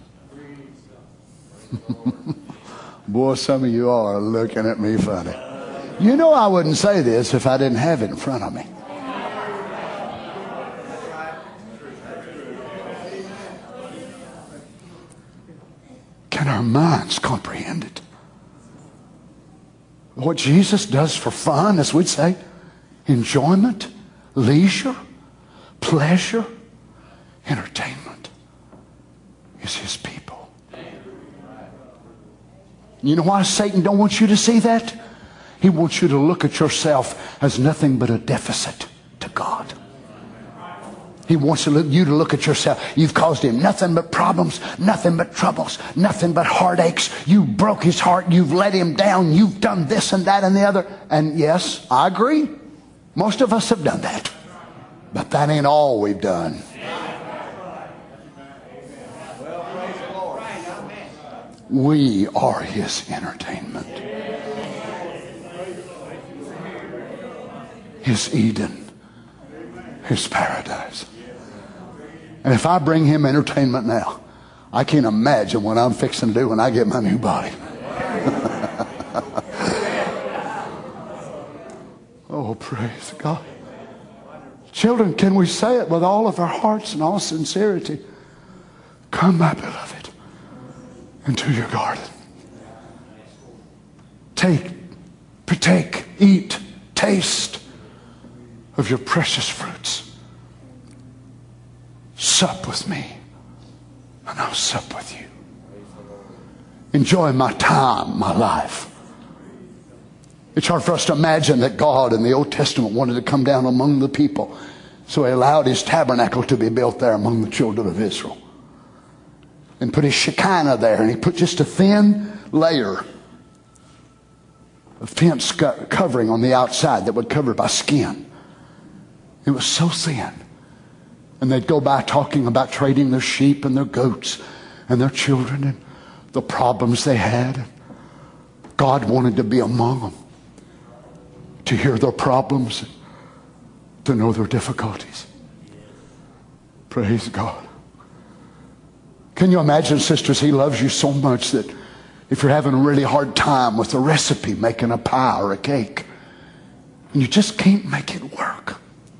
Boy, some of you are looking at me funny. You know I wouldn't say this if I didn't have it in front of me. Can our minds comprehend it? What Jesus does for fun, as we'd say, enjoyment, leisure, pleasure, entertainment, is his people. You know why Satan don't want you to see that? He wants you to look at yourself as nothing but a deficit He wants you to look at yourself. You've caused him nothing but problems, nothing but troubles, nothing but heartaches. You broke his heart. You've let him down. You've done this and that and the other. And yes, I agree. Most of us have done that. But that ain't all we've done. We are his entertainment. His Eden. His paradise. And if I bring him entertainment now, I can't imagine what I'm fixing to do when I get my new body. Oh, praise God. Children, can we say it with all of our hearts and all sincerity? Come, my beloved, into your garden. Partake, eat, taste of your precious fruits. Sup with me, and I'll sup with you. Enjoy my time, my life. It's hard for us to imagine that God in the Old Testament wanted to come down among the people. So he allowed his tabernacle to be built there among the children of Israel. And put his Shekinah there. And he put just a thin layer of fence covering on the outside that would cover it by skin. It was so thin. And they'd go by talking about trading their sheep and their goats and their children and the problems they had. God wanted to be among them, to hear their problems, to know their difficulties. Praise God. Can you imagine, sisters, he loves you so much that if you're having a really hard time with a recipe, making a pie or a cake, and you just can't make it work.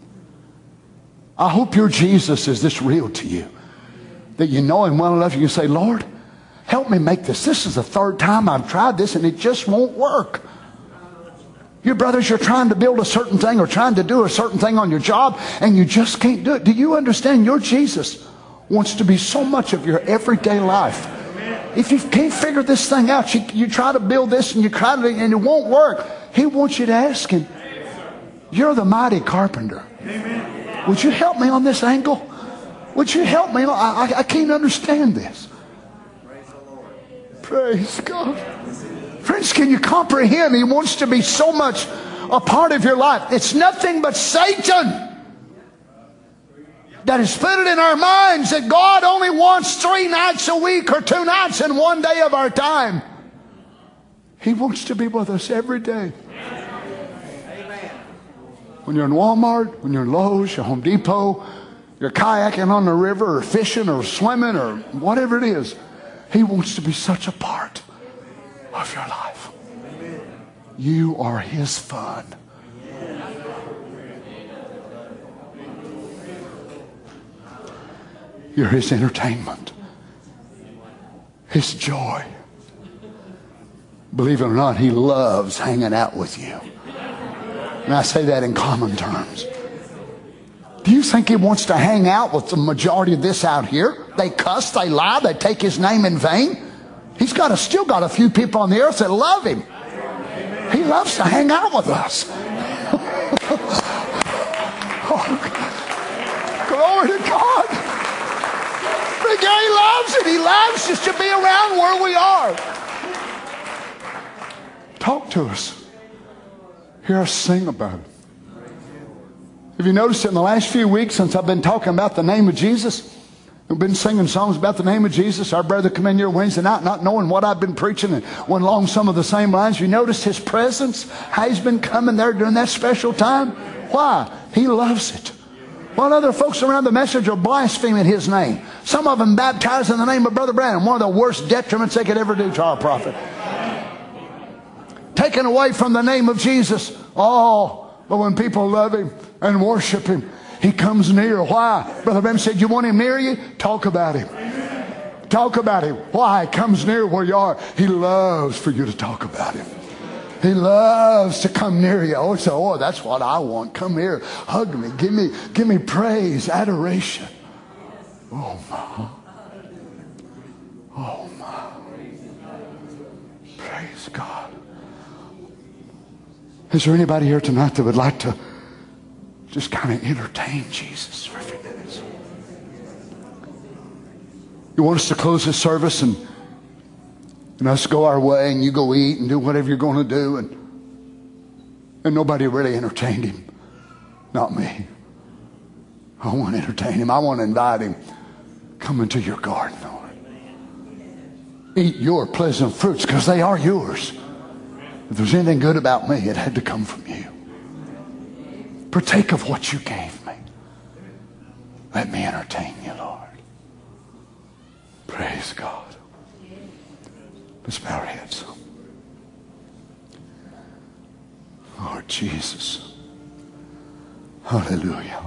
I hope your Jesus is this real to you, that you know him well enough you can say, Lord, help me make this. This is the third time I've tried this and it just won't work. Your brothers, you're trying to build a certain thing or trying to do a certain thing on your job and you just can't do it. Do you understand? Your Jesus wants to be so much of your everyday life. If you can't figure this thing out, you try to build this and you try to, and it won't work. He wants you to ask him, you're the mighty carpenter. Would you help me on this angle? Would you help me? I can't understand this. Praise God. Friends, can you comprehend? He wants to be so much a part of your life. It's nothing but Satan that has put it in our minds that God only wants 3 nights a week or 2 nights and 1 day of our time. He wants to be with us every day. When you're in Walmart, when you're in Lowe's, your Home Depot, you're kayaking on the river or fishing or swimming or whatever it is, he wants to be such a part of your life. You are his fun. You're his entertainment, his joy. Believe it or not, he loves hanging out with you. And I say that in common terms. Do you think he wants to hang out with the majority of this out here? They cuss, they lie, they take his name in vain. He's still got a few people on the earth that love him. He loves to hang out with us. Oh, glory to God. He loves it. He loves just to be around where we are. Talk to us. Hear us sing about it. Have you noticed in the last few weeks since I've been talking about the name of Jesus? We've been singing songs about the name of Jesus. Our brother come in here Wednesday night not knowing what I've been preaching and went along some of the same lines. You noticed his presence? How he's been coming there during that special time? Why? He loves it. While other folks around the message are blaspheming his name. Some of them baptized in the name of Brother Branham. One of the worst detriments they could ever do to our prophet. Taken away from the name of Jesus. Oh, but when people love him and worship him, he comes near. Why? Brother Branham said, you want him near you? Talk about him. Talk about him. Why? He comes near where you are. He loves for you to talk about him. He loves to come near you. Oh, so, oh, that's what I want. Come here. Hug me. Give me praise, adoration. Oh, my. Oh, my. Praise God. Is there anybody here tonight that would like to just kind of entertain Jesus for a few minutes? You want us to close this service and us go our way and you go eat and do whatever you're going to do, and nobody really entertained him. Not me. I want to entertain him. I want to invite him. Come into your garden, Lord. Eat your pleasant fruits because they are yours. If there's anything good about me, it had to come from you. Partake of what you gave me. Let me entertain you, Lord. Praise God. Let's bow our heads. Lord Jesus. Hallelujah.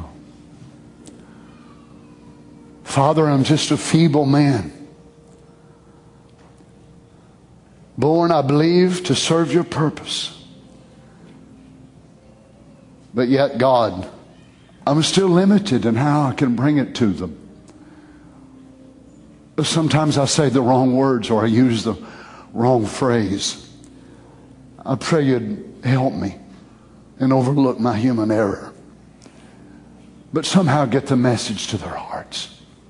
Father, I'm just a feeble man. Born, I believe, to serve your purpose. But yet, God, I'm still limited in how I can bring it to them. Sometimes I say the wrong words or I use the wrong phrase. I pray you'd help me and overlook my human error, but somehow get the message to their hearts,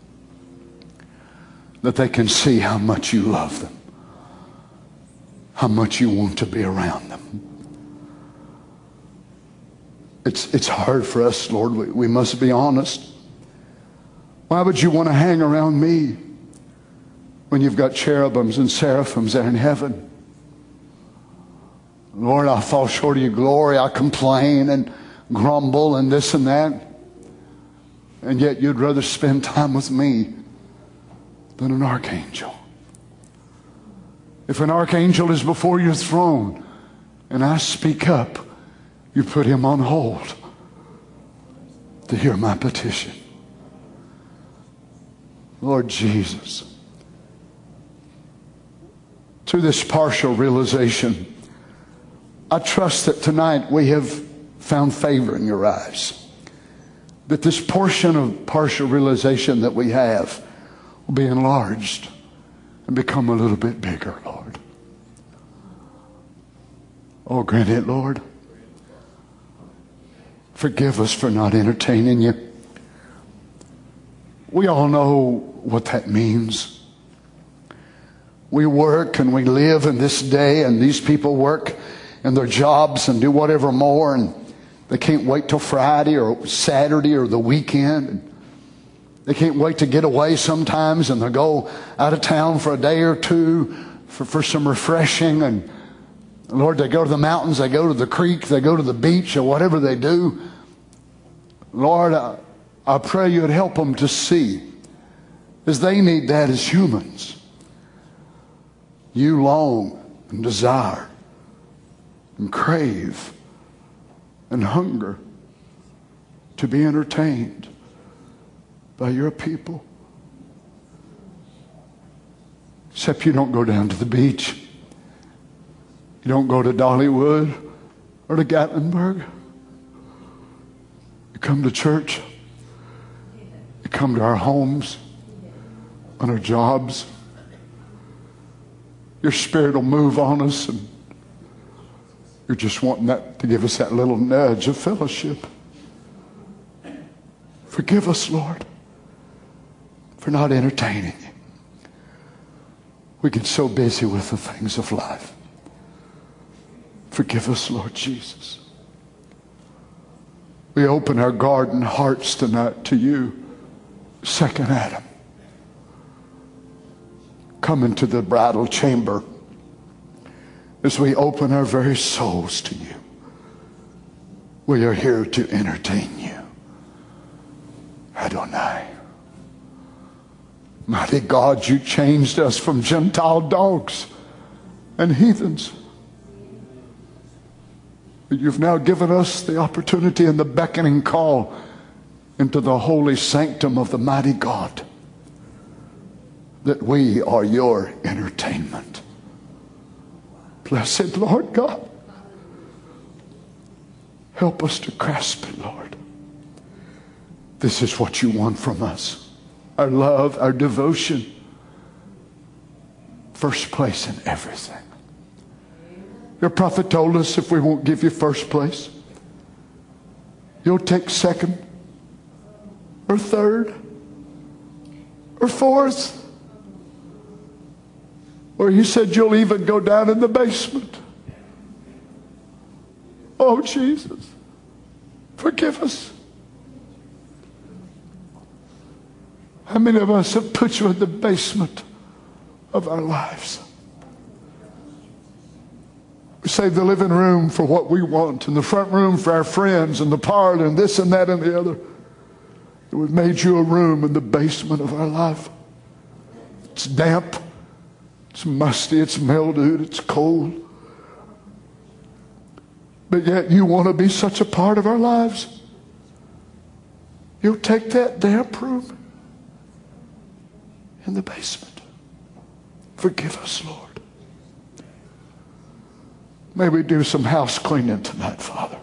that they can see how much you love them, how much you want to be around them. It's hard for us, Lord. We must be honest. Why would you want to hang around me when you've got cherubims and seraphims there in heaven? Lord, I fall short of your glory. I complain and grumble and this and that. And yet you'd rather spend time with me than an archangel. If an archangel is before your throne and I speak up, you put him on hold to hear my petition. Lord Jesus, through this partial realization, I trust that tonight we have found favor in your eyes. That this portion of partial realization that we have will be enlarged and become a little bit bigger, Lord. Oh, grant it, Lord. Forgive us for not entertaining you. We all know what that means. We work and we live in this day, and these people work in their jobs and do whatever more, and they can't wait till Friday or Saturday or the weekend. They can't wait to get away sometimes, and they'll go out of town for a day or two for some refreshing. And Lord, they go to the mountains, they go to the creek, they go to the beach, or whatever they do. Lord, I pray you would help them to see, as they need that as humans. You long and desire and crave and hunger to be entertained by your people. Except you don't go down to the beach. You don't go to Dollywood or to Gatlinburg. You come to church. You come to our homes, on our jobs. Your Spirit will move on us, and you're just wanting that to give us that little nudge of fellowship. Forgive us, Lord, for not entertaining you. We get so busy with the things of life. Forgive us, Lord Jesus. We open our garden hearts tonight to you, second Adam. Come into the bridal chamber as we open our very souls to you. We are here to entertain you. Adonai. Mighty God, you changed us from Gentile dogs and heathens. You've now given us the opportunity and the beckoning call into the holy sanctum of the mighty God, that we are your entertainment. Blessed Lord God, help us to grasp it, Lord. This is what you want from us. Our love, our devotion, first place in everything. Your prophet told us if we won't give you first place, you'll take second or third or fourth Or you said you'll even go down in the basement. Oh, Jesus, forgive us. How many of us have put you in the basement of our lives? We save the living room for what we want, and the front room for our friends, and the parlor, and this and that and the other. And we've made you a room in the basement of our life. It's damp, it's musty, it's mildewed, it's cold. But yet you want to be such a part of our lives. You'll take that damp room in the basement. Forgive us, Lord. May we do some house cleaning tonight, Father.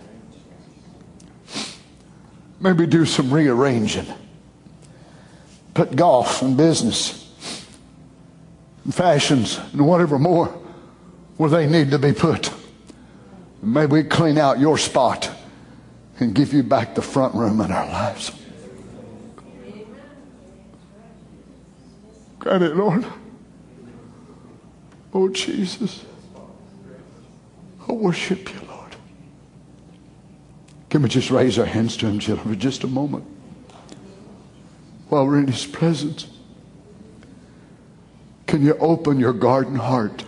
Maybe do some rearranging. Put golf and business and fashions and whatever more where they need to be put. May we clean out your spot and give you back the front room in our lives. Grant it, Lord. Oh, Jesus. I worship you, Lord. Can we just raise our hands to him, children, for just a moment while we're in his presence? Can you open your garden heart?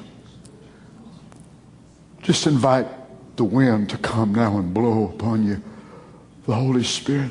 Just invite the wind to come now and blow upon you, the Holy Spirit.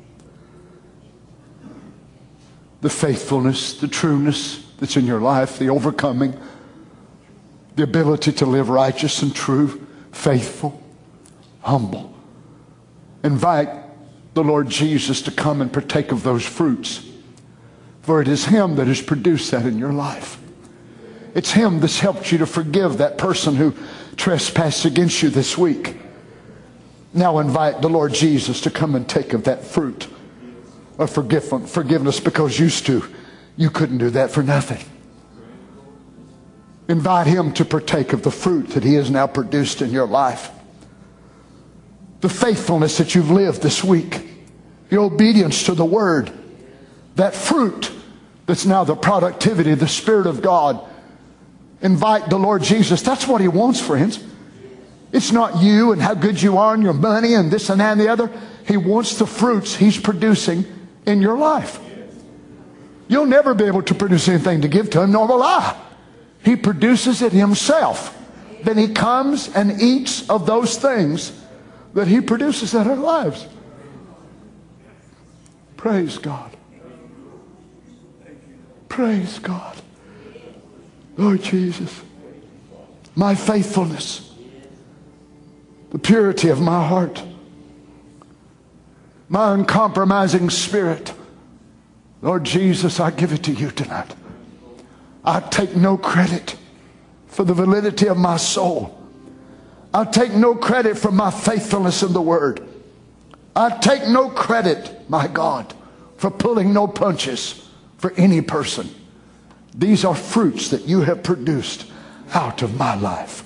The faithfulness, the trueness that's in your life, the overcoming, the ability to live righteous and true, faithful, humble. Invite the Lord Jesus to come and partake of those fruits. For it is him that has produced that in your life. It's him that's helped you to forgive that person who trespassed against you this week. Now invite the Lord Jesus to come and take of that fruit of forgiveness, because used to, you couldn't do that for nothing. Invite him to partake of the fruit that he has now produced in your life. The faithfulness that you've lived this week. Your obedience to the word. That fruit that's now the productivity of the Spirit of God. Invite the Lord Jesus. That's what he wants, friends. It's not you and how good you are and your money and this and that and the other. He wants the fruits he's producing in your life. You'll never be able to produce anything to give to him, nor will I. He produces it himself. Then he comes and eats of those things that he produces in our lives. Praise God. Praise God. Lord Jesus, my faithfulness, the purity of my heart, my uncompromising spirit, Lord Jesus, I give it to you tonight. I take no credit for the validity of my soul. I take no credit for my faithfulness in the word. I take no credit, my God, for pulling no punches for any person. These are fruits that you have produced out of my life.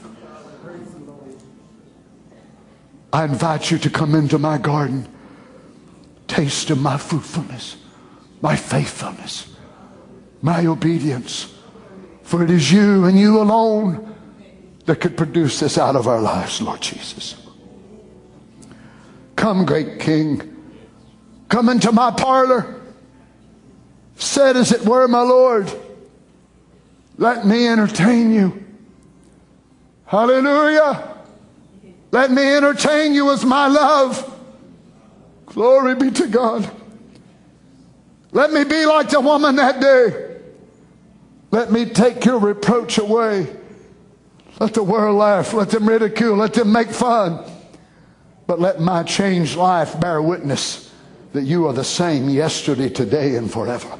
I invite you to come into my garden. Taste of my fruitfulness, my faithfulness, my obedience. For it is you and you alone that could produce this out of our lives, Lord Jesus. Come, great King. Come into my parlor. Sit as it were, my Lord. Let me entertain you. Hallelujah. Let me entertain you with my love. Glory be to God. Let me be like the woman that day. Let me take your reproach away. Let the world laugh. Let them ridicule. Let them make fun. But let my changed life bear witness that you are the same yesterday, today, and forever.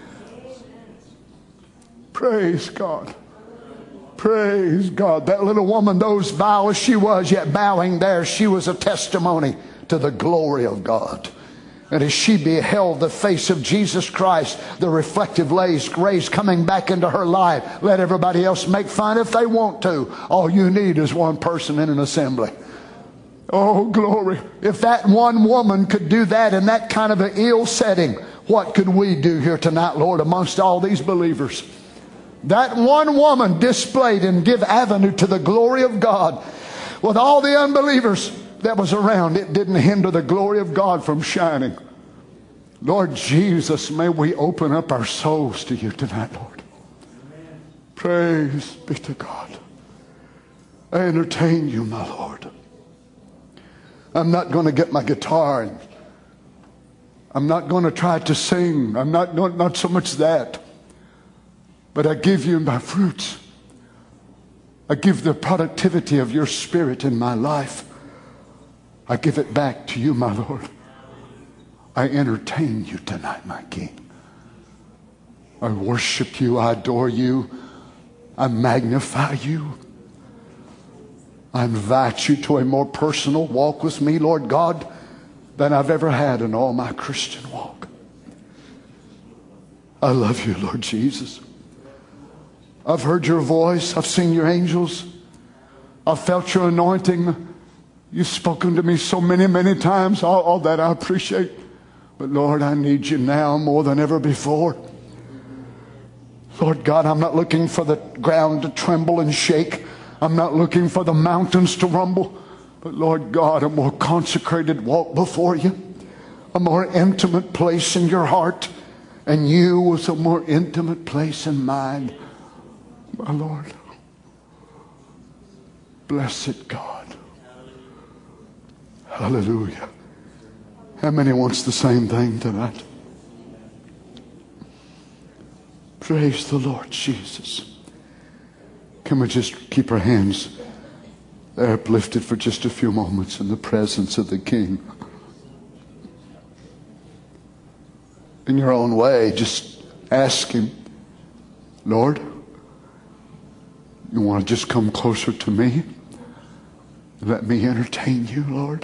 Praise God. Praise God. That little woman, those vows, she was yet bowing there. She was a testimony to the glory of God. And as she beheld the face of Jesus Christ, the reflective rays coming back into her life, let everybody else make fun if they want to. All you need is one person in an assembly. Oh, glory. If that one woman could do that in that kind of an ill setting, what could we do here tonight, Lord, amongst all these believers? That one woman displayed and give avenue to the glory of God. With all the unbelievers that was around, it didn't hinder the glory of God from shining. Lord Jesus, may we open up our souls to you tonight, Lord. Praise be to God. I entertain you, my Lord. I'm not going to get my guitar and I'm not going to try to sing. I'm not so much that. But I give you my fruits. I give the productivity of your Spirit in my life. I give it back to you, my Lord. I entertain you tonight, my King. I worship you. I adore you. I magnify you. I invite you to a more personal walk with me, Lord God, than I've ever had in all my Christian walk. I love you, Lord Jesus. I've heard your voice. I've seen your angels. I've felt your anointing. You've spoken to me so many, many times. All that I appreciate. But Lord, I need you now more than ever before. Lord God, I'm not looking for the ground to tremble and shake. I'm not looking for the mountains to rumble. But Lord God, a more consecrated walk before you. A more intimate place in your heart. And you was a more intimate place in mine. My Lord. Blessed God. Hallelujah. How many wants the same thing tonight? Praise the Lord Jesus. Can we just keep our hands there uplifted for just a few moments in the presence of the King? In your own way, just ask Him, Lord, you want to just come closer to me? Let me entertain you, Lord.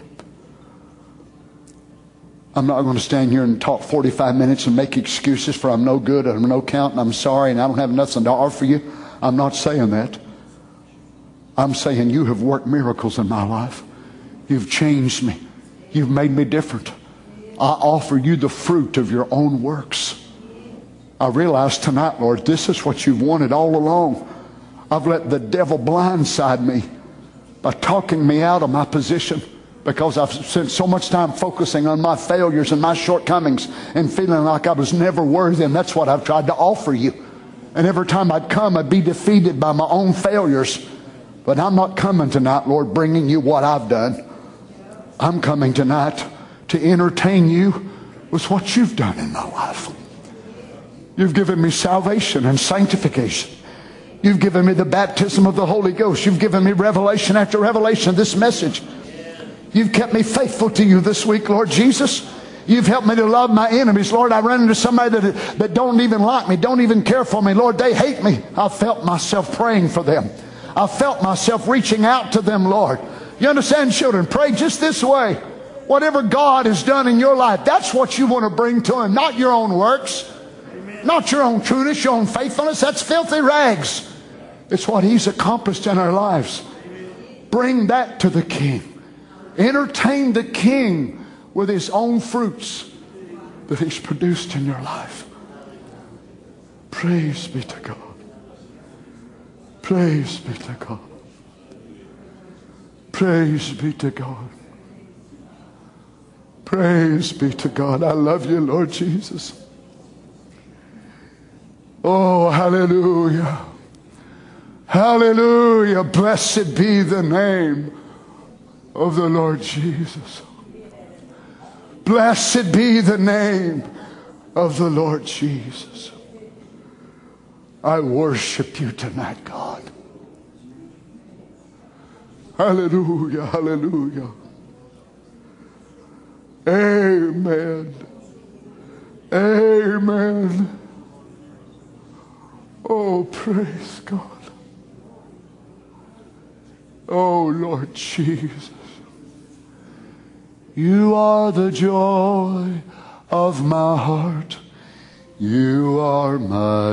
I'm not going to stand here and talk 45 minutes and make excuses for I'm no good, I'm no count, and I'm sorry, and I don't have nothing to offer you. I'm not saying that. I'm saying you have worked miracles in my life. You've changed me. You've made me different. I offer you the fruit of your own works. I realize tonight, Lord, this is what you've wanted all along. I've let the devil blindside me by talking me out of my position because I've spent so much time focusing on my failures and my shortcomings and feeling like I was never worthy, and that's what I've tried to offer you. And every time I'd come, I'd be defeated by my own failures. But I'm not coming tonight, Lord, bringing you what I've done. I'm coming tonight to entertain you with what you've done in my life. You've given me salvation and sanctification. You've given me the baptism of the Holy Ghost. You've given me revelation after revelation of this message. You've kept me faithful to you this week, Lord Jesus. You've helped me to love my enemies. Lord, I run into somebody that don't even like me, don't even care for me. Lord, they hate me. I felt myself praying for them. I felt myself reaching out to them, Lord. You understand, children? Pray just this way. Whatever God has done in your life, that's what you want to bring to Him. Not your own works. Not your own trueness, your own faithfulness. That's filthy rags. It's what He's accomplished in our lives. Bring that to the King. Entertain the King with His own fruits that He's produced in your life. Praise be to God. Praise be to God. Praise be to God. Praise be to God. I love you, Lord Jesus. Oh, hallelujah. Hallelujah. Blessed be the name of the Lord Jesus. Blessed be the name of the Lord Jesus. I worship you tonight, God. Hallelujah, hallelujah. Amen. Amen. Oh, praise God. Oh, Lord Jesus. You are the joy of my heart. You are my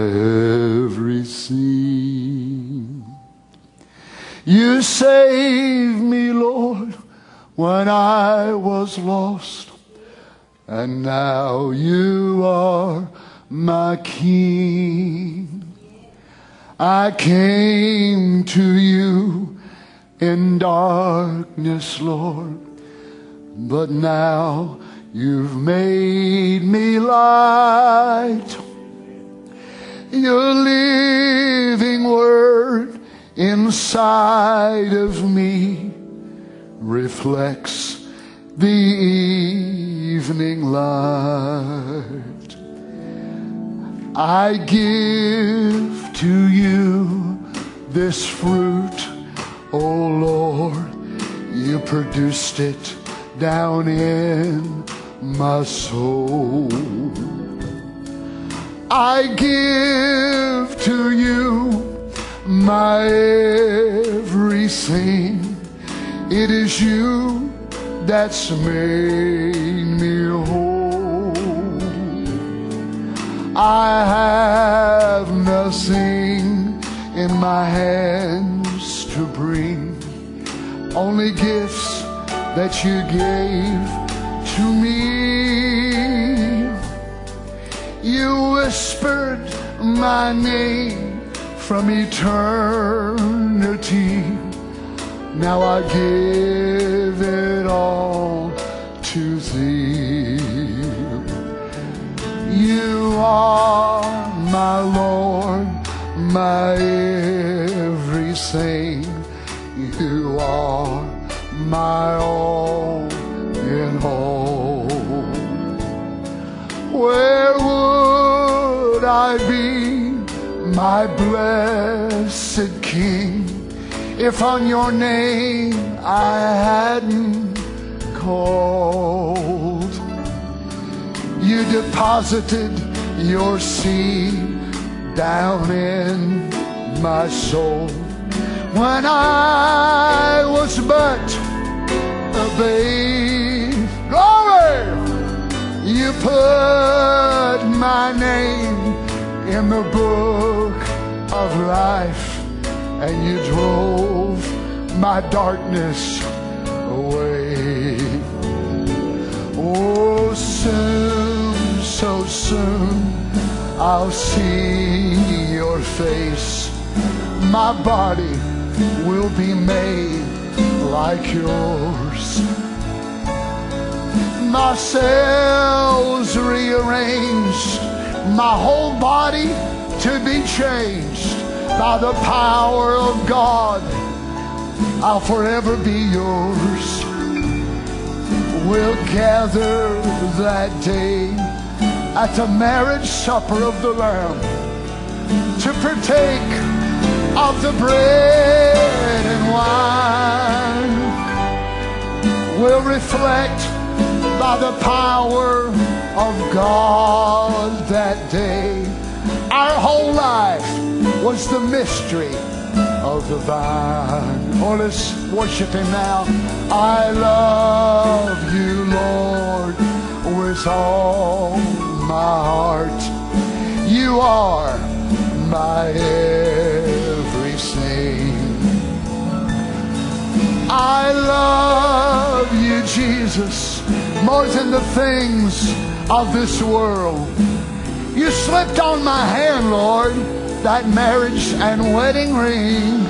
everything. You saved me, Lord, when I was lost. And now you are my King. I came to you in darkness, Lord, but now you've made me light. Your living word inside of me reflects the evening light. I give to you this fruit, oh Lord. You produced it down in my soul. I give to you my everything. It is you that's made me whole. I have nothing in my hands to bring, only gifts that you gave to me. You whispered my name from eternity. Now I give it all to thee. You are my Lord, my everything. You are my all in all. Where would I be, my blessed King, if on your name I hadn't called? You deposited your seed down in my soul when I was but a babe. Glory! You put my name in the book of life, and you drove my darkness away. Oh, soon, so soon, I'll see your face. My body will be made like yours. My cells rearranged, my whole body to be changed. By the power of God, I'll forever be yours. We'll gather that day at the marriage supper of the Lamb to partake of the bread and wine. We'll reflect by the power of God that day. Our whole life was the mystery of the vine. Oh, let's worship Him now. I love you, Lord, with all my heart. You are my everything. I love you, Jesus, more than the things of this world. You slipped on my hand, Lord, that marriage and wedding ring.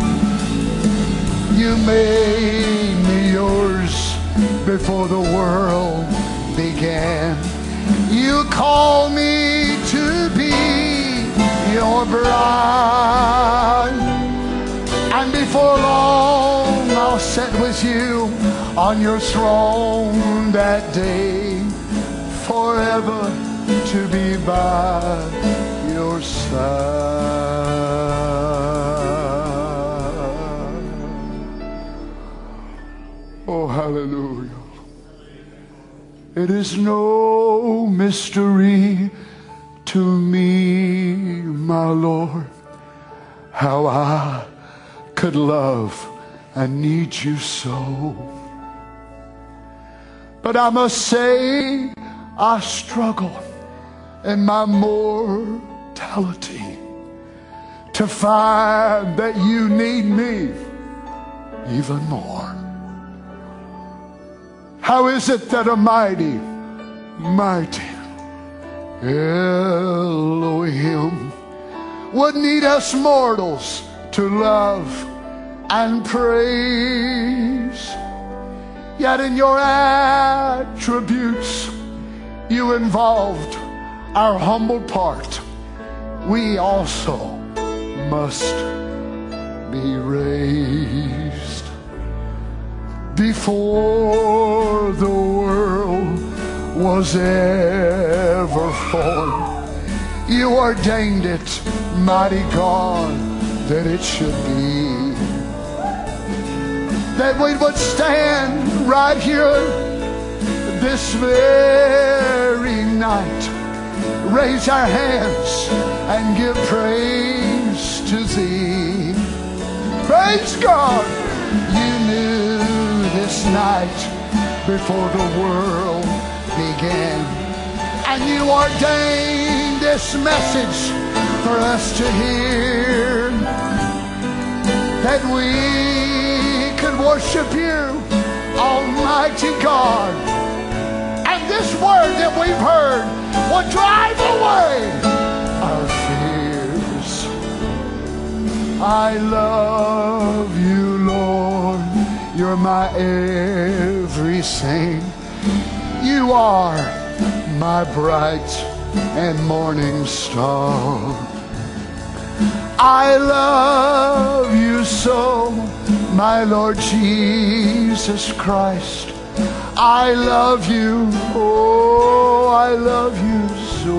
You made me yours before the world began. You called me to be your bride. And before long I'll sit with you on your throne that day, forever to be by your side. Oh, hallelujah. It is no mystery to me, my Lord, how I could love and need you so. But I must say I struggle in my mortality to find that you need me even more. How is it that a mighty Elohim would need us mortals to love and praise. Yet in your attributes, you involved our humble part. We also must be raised. Before the world was ever formed, you ordained it, mighty God, that it should be. That we would stand right here this very night, raise our hands and give praise to Thee. Praise God. You knew this night before the world began, and you ordained this message for us to hear, that we could worship You, Almighty God, and this word that we've heard will drive away our fears. I love You, Lord. You're my everything. You are my bright and morning star. I love You so, my Lord Jesus Christ. I love You, oh, I love You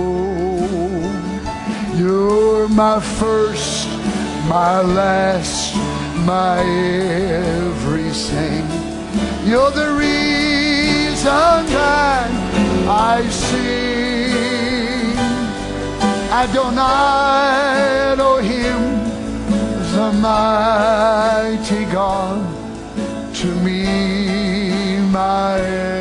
so. You're my first, my last, my everything. You're the reason that I sing. Adonai Elohim, the mighty God, to me my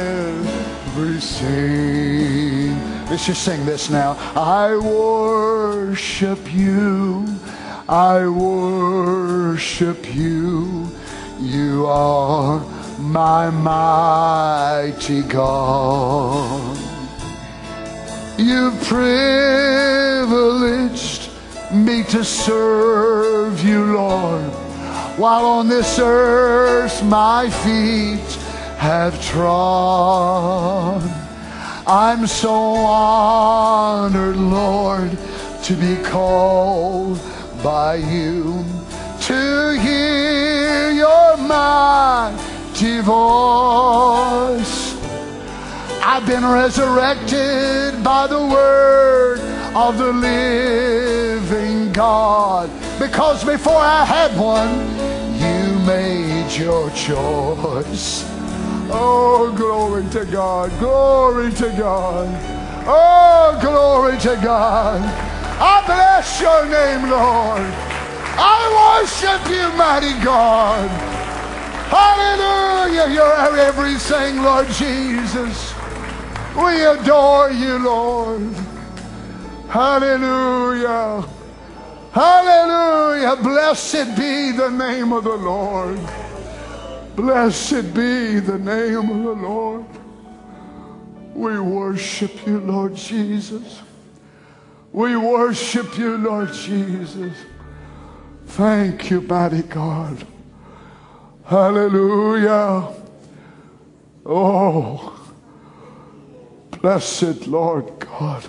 everything. Let's just sing this now. I worship You, I worship You. You are my mighty God. You've privileged me to serve You, Lord, while on this earth my feet have trod. I'm so honored, Lord, to be called by You, to hear Your mighty voice. I've been resurrected by the word of the living God, because before I had one, You made Your choice. Oh, glory to God, glory to God. Oh, glory to God. I bless Your name, Lord. I worship You, mighty God. Hallelujah. You're our everything, Lord Jesus. We adore You, Lord. Hallelujah. Hallelujah. Blessed be the name of the Lord. Blessed be the name of the Lord. We worship You, Lord Jesus. We worship You, Lord Jesus. Thank You, mighty God. Hallelujah. Oh, blessed Lord God,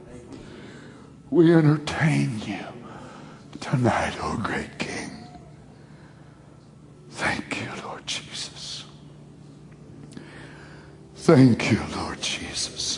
we entertain You tonight, oh great King. Thank You, Lord Jesus. Thank You, Lord Jesus.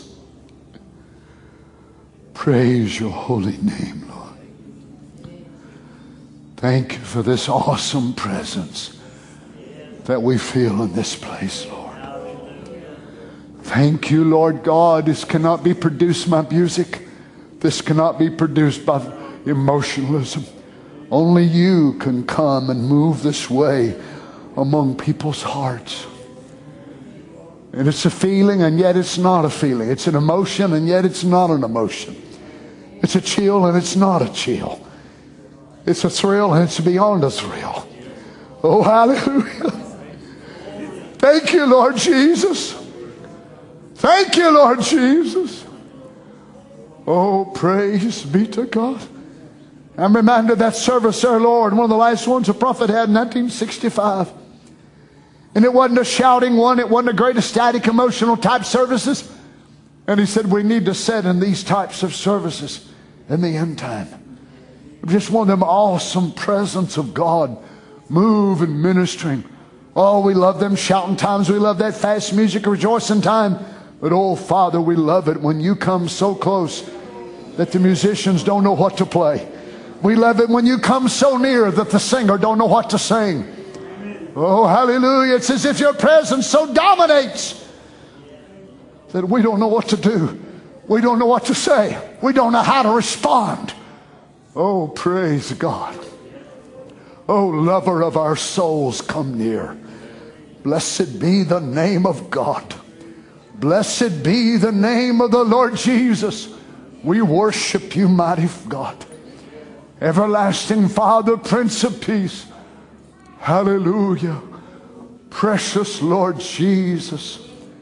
Praise Your holy name, Lord. Thank You for this awesome presence that we feel in this place, Lord. Thank You, Lord God. This cannot be produced by music. This cannot be produced by emotionalism. Only You can come and move this way among people's hearts. And it's a feeling, and yet it's not a feeling. It's an emotion, and yet it's not an emotion. It's a chill, and it's not a chill. It's a thrill, and it's beyond a thrill. Oh, hallelujah. Thank You, Lord Jesus. Thank You, Lord Jesus. Oh, praise be to God. I'm reminded of that service there, Lord, one of the last ones a prophet had in 1965. And it wasn't a shouting one. It wasn't a great ecstatic, emotional type services. And he said, we need to set in these types of services in the end time. Just one of them awesome presence of God moving, ministering. Oh, we love them shouting times. We love that fast music, rejoicing time. But oh, Father, we love it when you come so close that the musicians don't know what to play. We love it when you come so near that the singer don't know what to sing. Oh, hallelujah. It's as if your presence so dominates that we don't know what to do. We don't know what to say. We don't know how to respond. Oh, praise God. Oh, lover of our souls, come near. Blessed be the name of God. Blessed be the name of the Lord Jesus. We worship you, mighty God. Everlasting Father, Prince of Peace. Hallelujah. Precious Lord Jesus.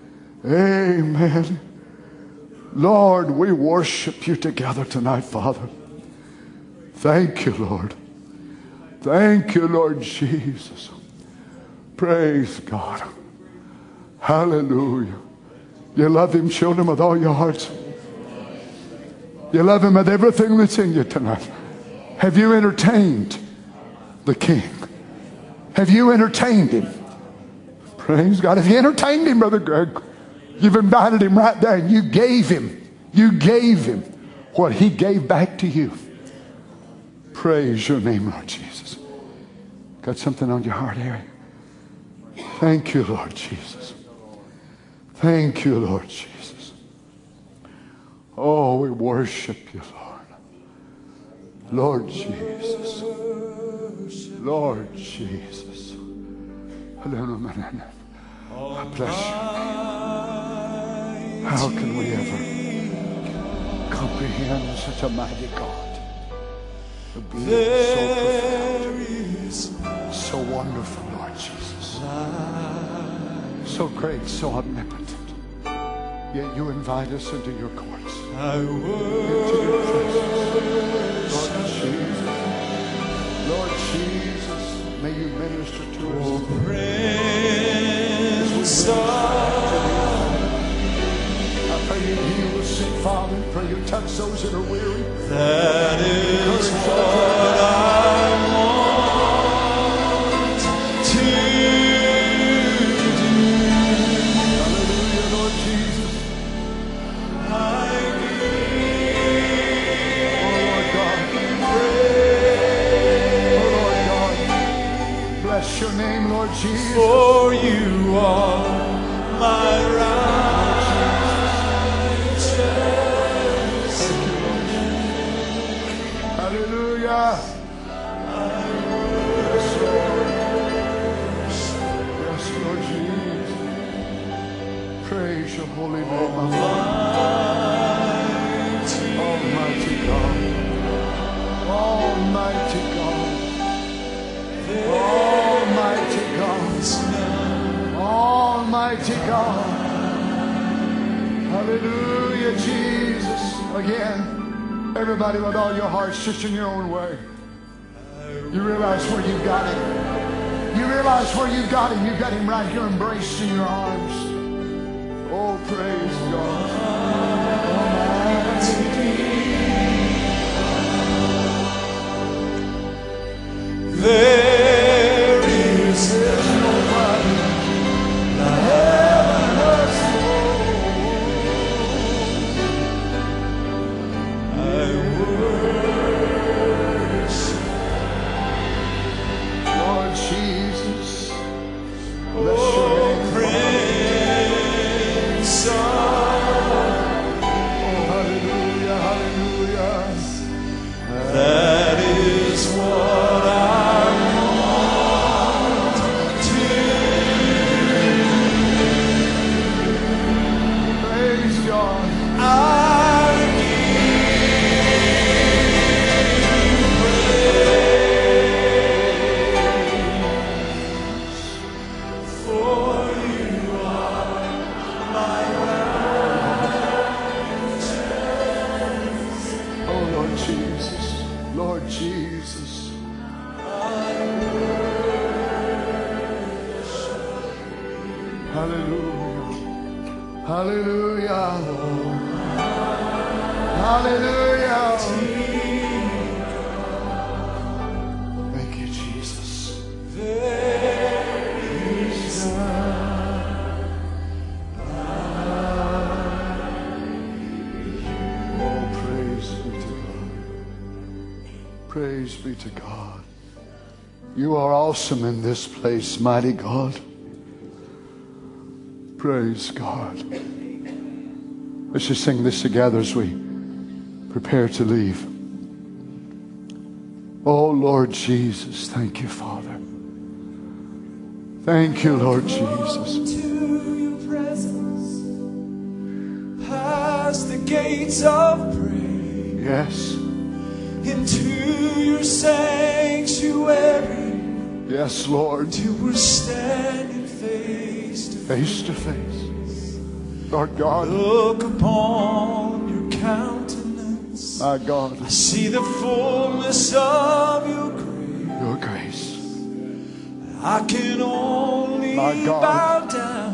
Amen. Lord, we worship you together tonight, Father. Thank you, Lord. Thank you, Lord Jesus. Praise God. Hallelujah. You love him, children, with all your hearts. You love him with everything that's in you tonight. Have you entertained the King? Have you entertained him? Praise God. Have you entertained him, Brother Greg? You've invited him right there, and you gave him what he gave back to you. Praise your name, Lord Jesus. Got something on your heart, Harry? Thank you, Lord Jesus. Thank you, Lord Jesus. Oh, we worship you, Lord. Lord Jesus. Lord Jesus. I bless you. How can we ever comprehend such a mighty God? A being so profound, so wonderful, Lord Jesus. So great, so omnipotent. Yet you invite us into your courts. Into your presence. Lord Jesus, may you minister to us. I pray you heal the sick, Father. I pray you touch those that are weary. That is what I want to do. Hallelujah, Lord Jesus. I Oh, Lord God. Bless your name, Lord Jesus. For you are my righteousness. Hallelujah. Yes, Lord. Yes, Lord Jesus. Praise your holy name, my Lord. Almighty God. Almighty God. Almighty God. Almighty God. Hallelujah, Jesus. Again, everybody with all your hearts, just in your own way. You realize where you've got him. You realize where you've got him. You've got him right here embraced in your arms. Oh, praise God. There is nobody like heaven I worship Lord Jesus. Bless your name. Prince of Hallelujah, hallelujah. that is what I want to Praise God. I Oh, Lord Jesus. Lord Jesus. Hallelujah. Hallelujah. Hallelujah. Thank you, Jesus. Oh, praise be to God. Praise be to God. You are awesome in this place, mighty God. Praise God. Let's just sing this together as we prepare to leave. Oh, Lord Jesus, thank you, Father. Thank you, Lord Jesus. To your presence, past the gates of praise, Yes, into your sanctuary, yes, Lord. till we're standing face to Face to face. Lord God, look upon your countenance. my God, I see the fullness of your grace. your grace. I can only My God. bow down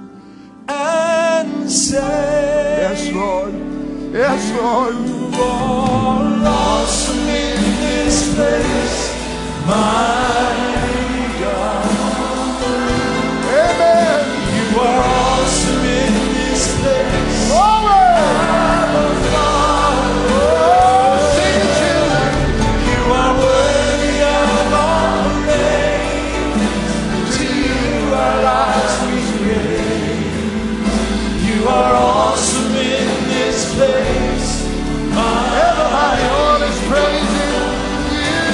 and say, Yes, Lord. Yes, Lord. You are awesome in this place, mighty God. Amen. You are awesome in this place. Glory. Abba, Father. Sing it, children. You are worthy of all praise. To you our lives we raise. You are awesome in this place. Everybody, all is praising you.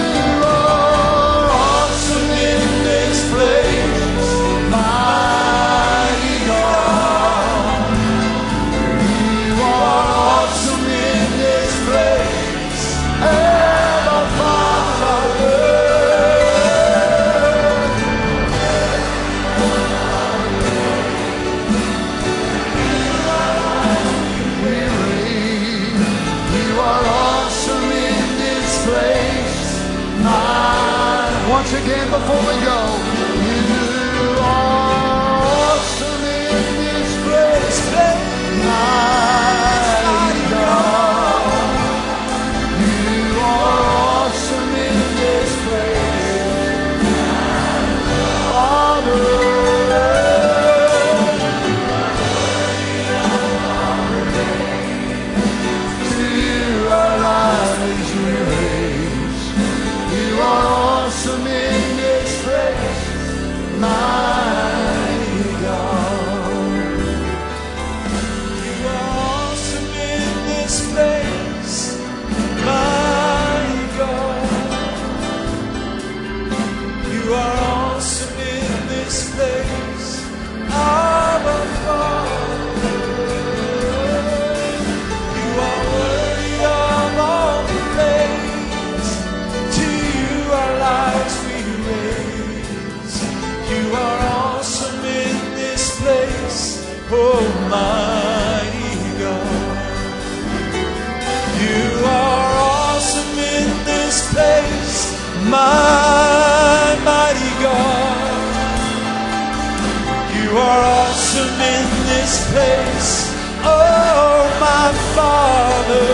Awesome in this place. Mighty God. You are awesome in this place. Abba, Father. You are awesome in this place. Once again, before we go, You are awesome in this place. Mighty God. You are awesome in this place. Father. To you our lives we raise. You are awesome in this place, mighty God. You are awesome in this place, mighty God. You are awesome in this place, Abba Father. You are worthy of all praise. To you our lives we raise. You are awesome in this place, Almighty God. You are awesome in this place, my mighty God. You are awesome in this place, oh my Father.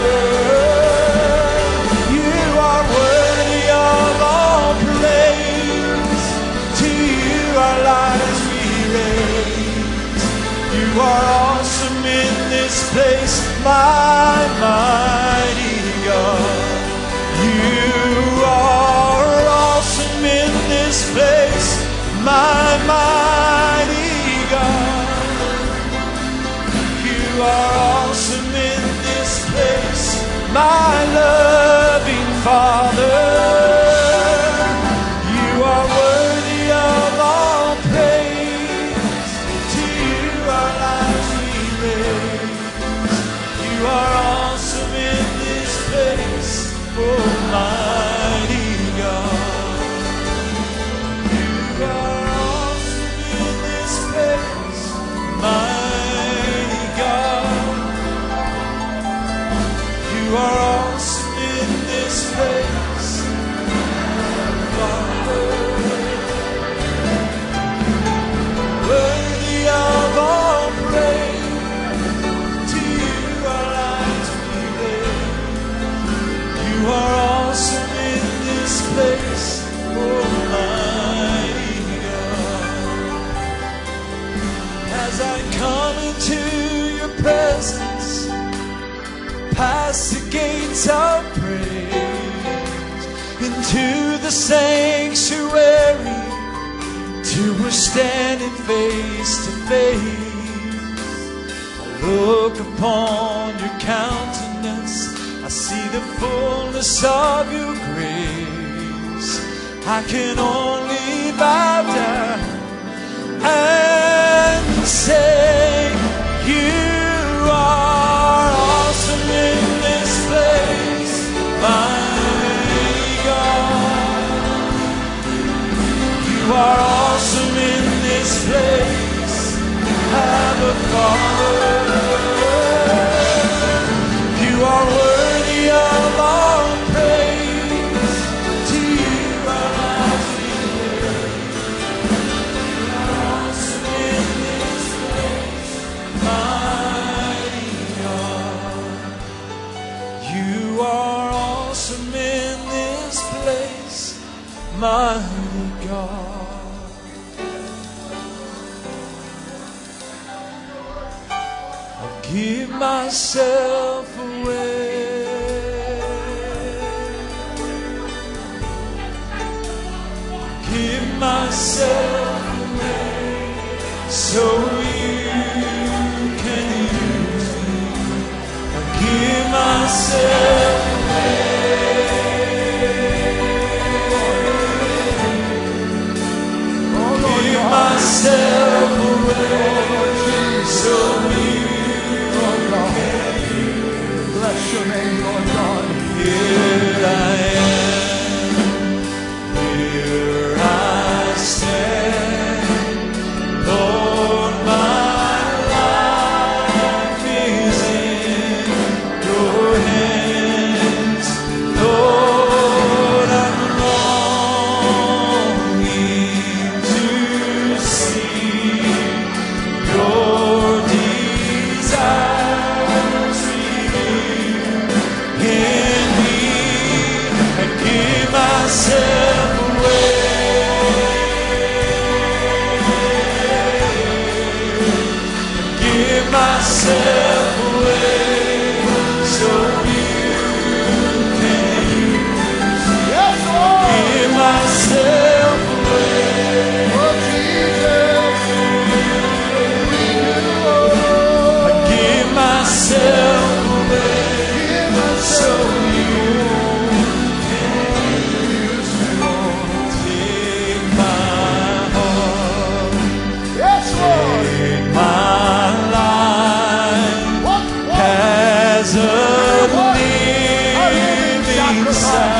You are worthy of all praise. To you our lives we raise. You are awesome in this place, my mighty God. You are awesome in this place, my mighty God. You are awesome in this place, my loving Father. You are worthy of all praise. To you our lives we raise. You are awesome in this place, Almighty God. You are awesome in this place, mighty God. You are awesome in to the sanctuary till we're standing face to face. I look upon your countenance, I see the fullness of your grace. I can only bow down and say, you are awesome in this place, mighty God. You are awesome in this place, Abba Father. You are worthy of all praise. To you our lives we live. You are awesome in this place, mighty God. You are awesome in this place, mighty God. I'll give myself away. Give myself away so you can use me. I'll give myself away. Give myself away so you Bless your name, Lord God. here I am, here I stand, Lord, my life is in your hands, Lord, I'm longing to see your desires revealed in me. I give myself away. Give myself away so you can use me. Yes, Lord. Give myself away. Oh, Jesus. We do. I give myself away Give us so you can use me, Lord. Take my heart, Yes, Lord. take my life What? as a What? living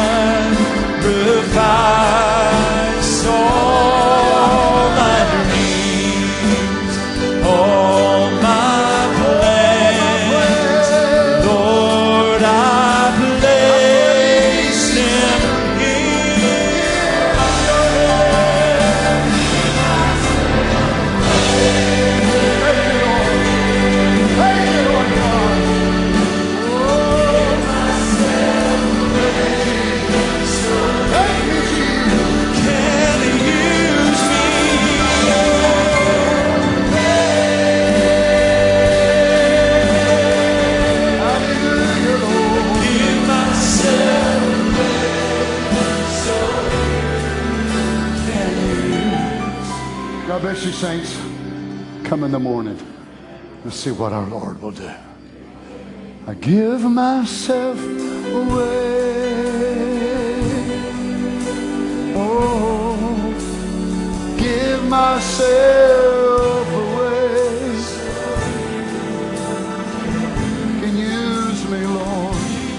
sacrifice. All my dreams, all my plans, Lord, I place them in your hands. Thank you, Lord God. Thank you, Jesus. Can you use me? Hallelujah, Lord. Give myself away so you can use. God bless you, saints. Come in the morning. Let's see what our Lord will do. I give myself away. Oh, give myself away. Can you use me, Lord?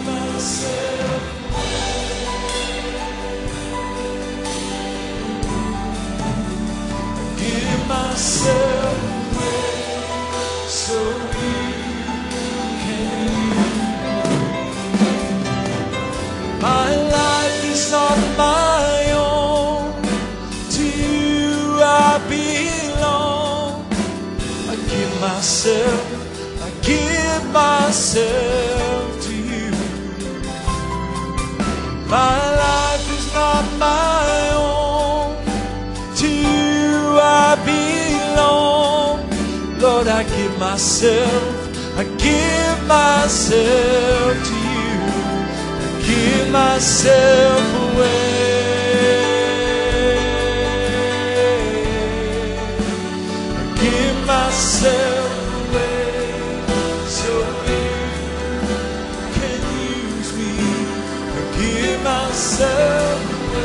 Give myself away so you can use. My life is not my own. To you I belong. I give myself to you. My life is not my own. To you I belong. Lord, I give myself to you. I give myself away. myself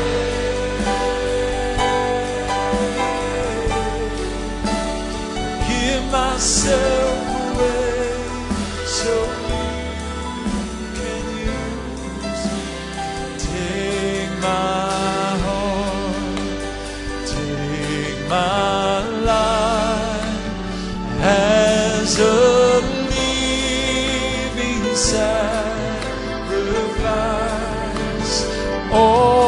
away. Give myself away so you can use me. Take my heart, take my life as a living sacrifice. Oh,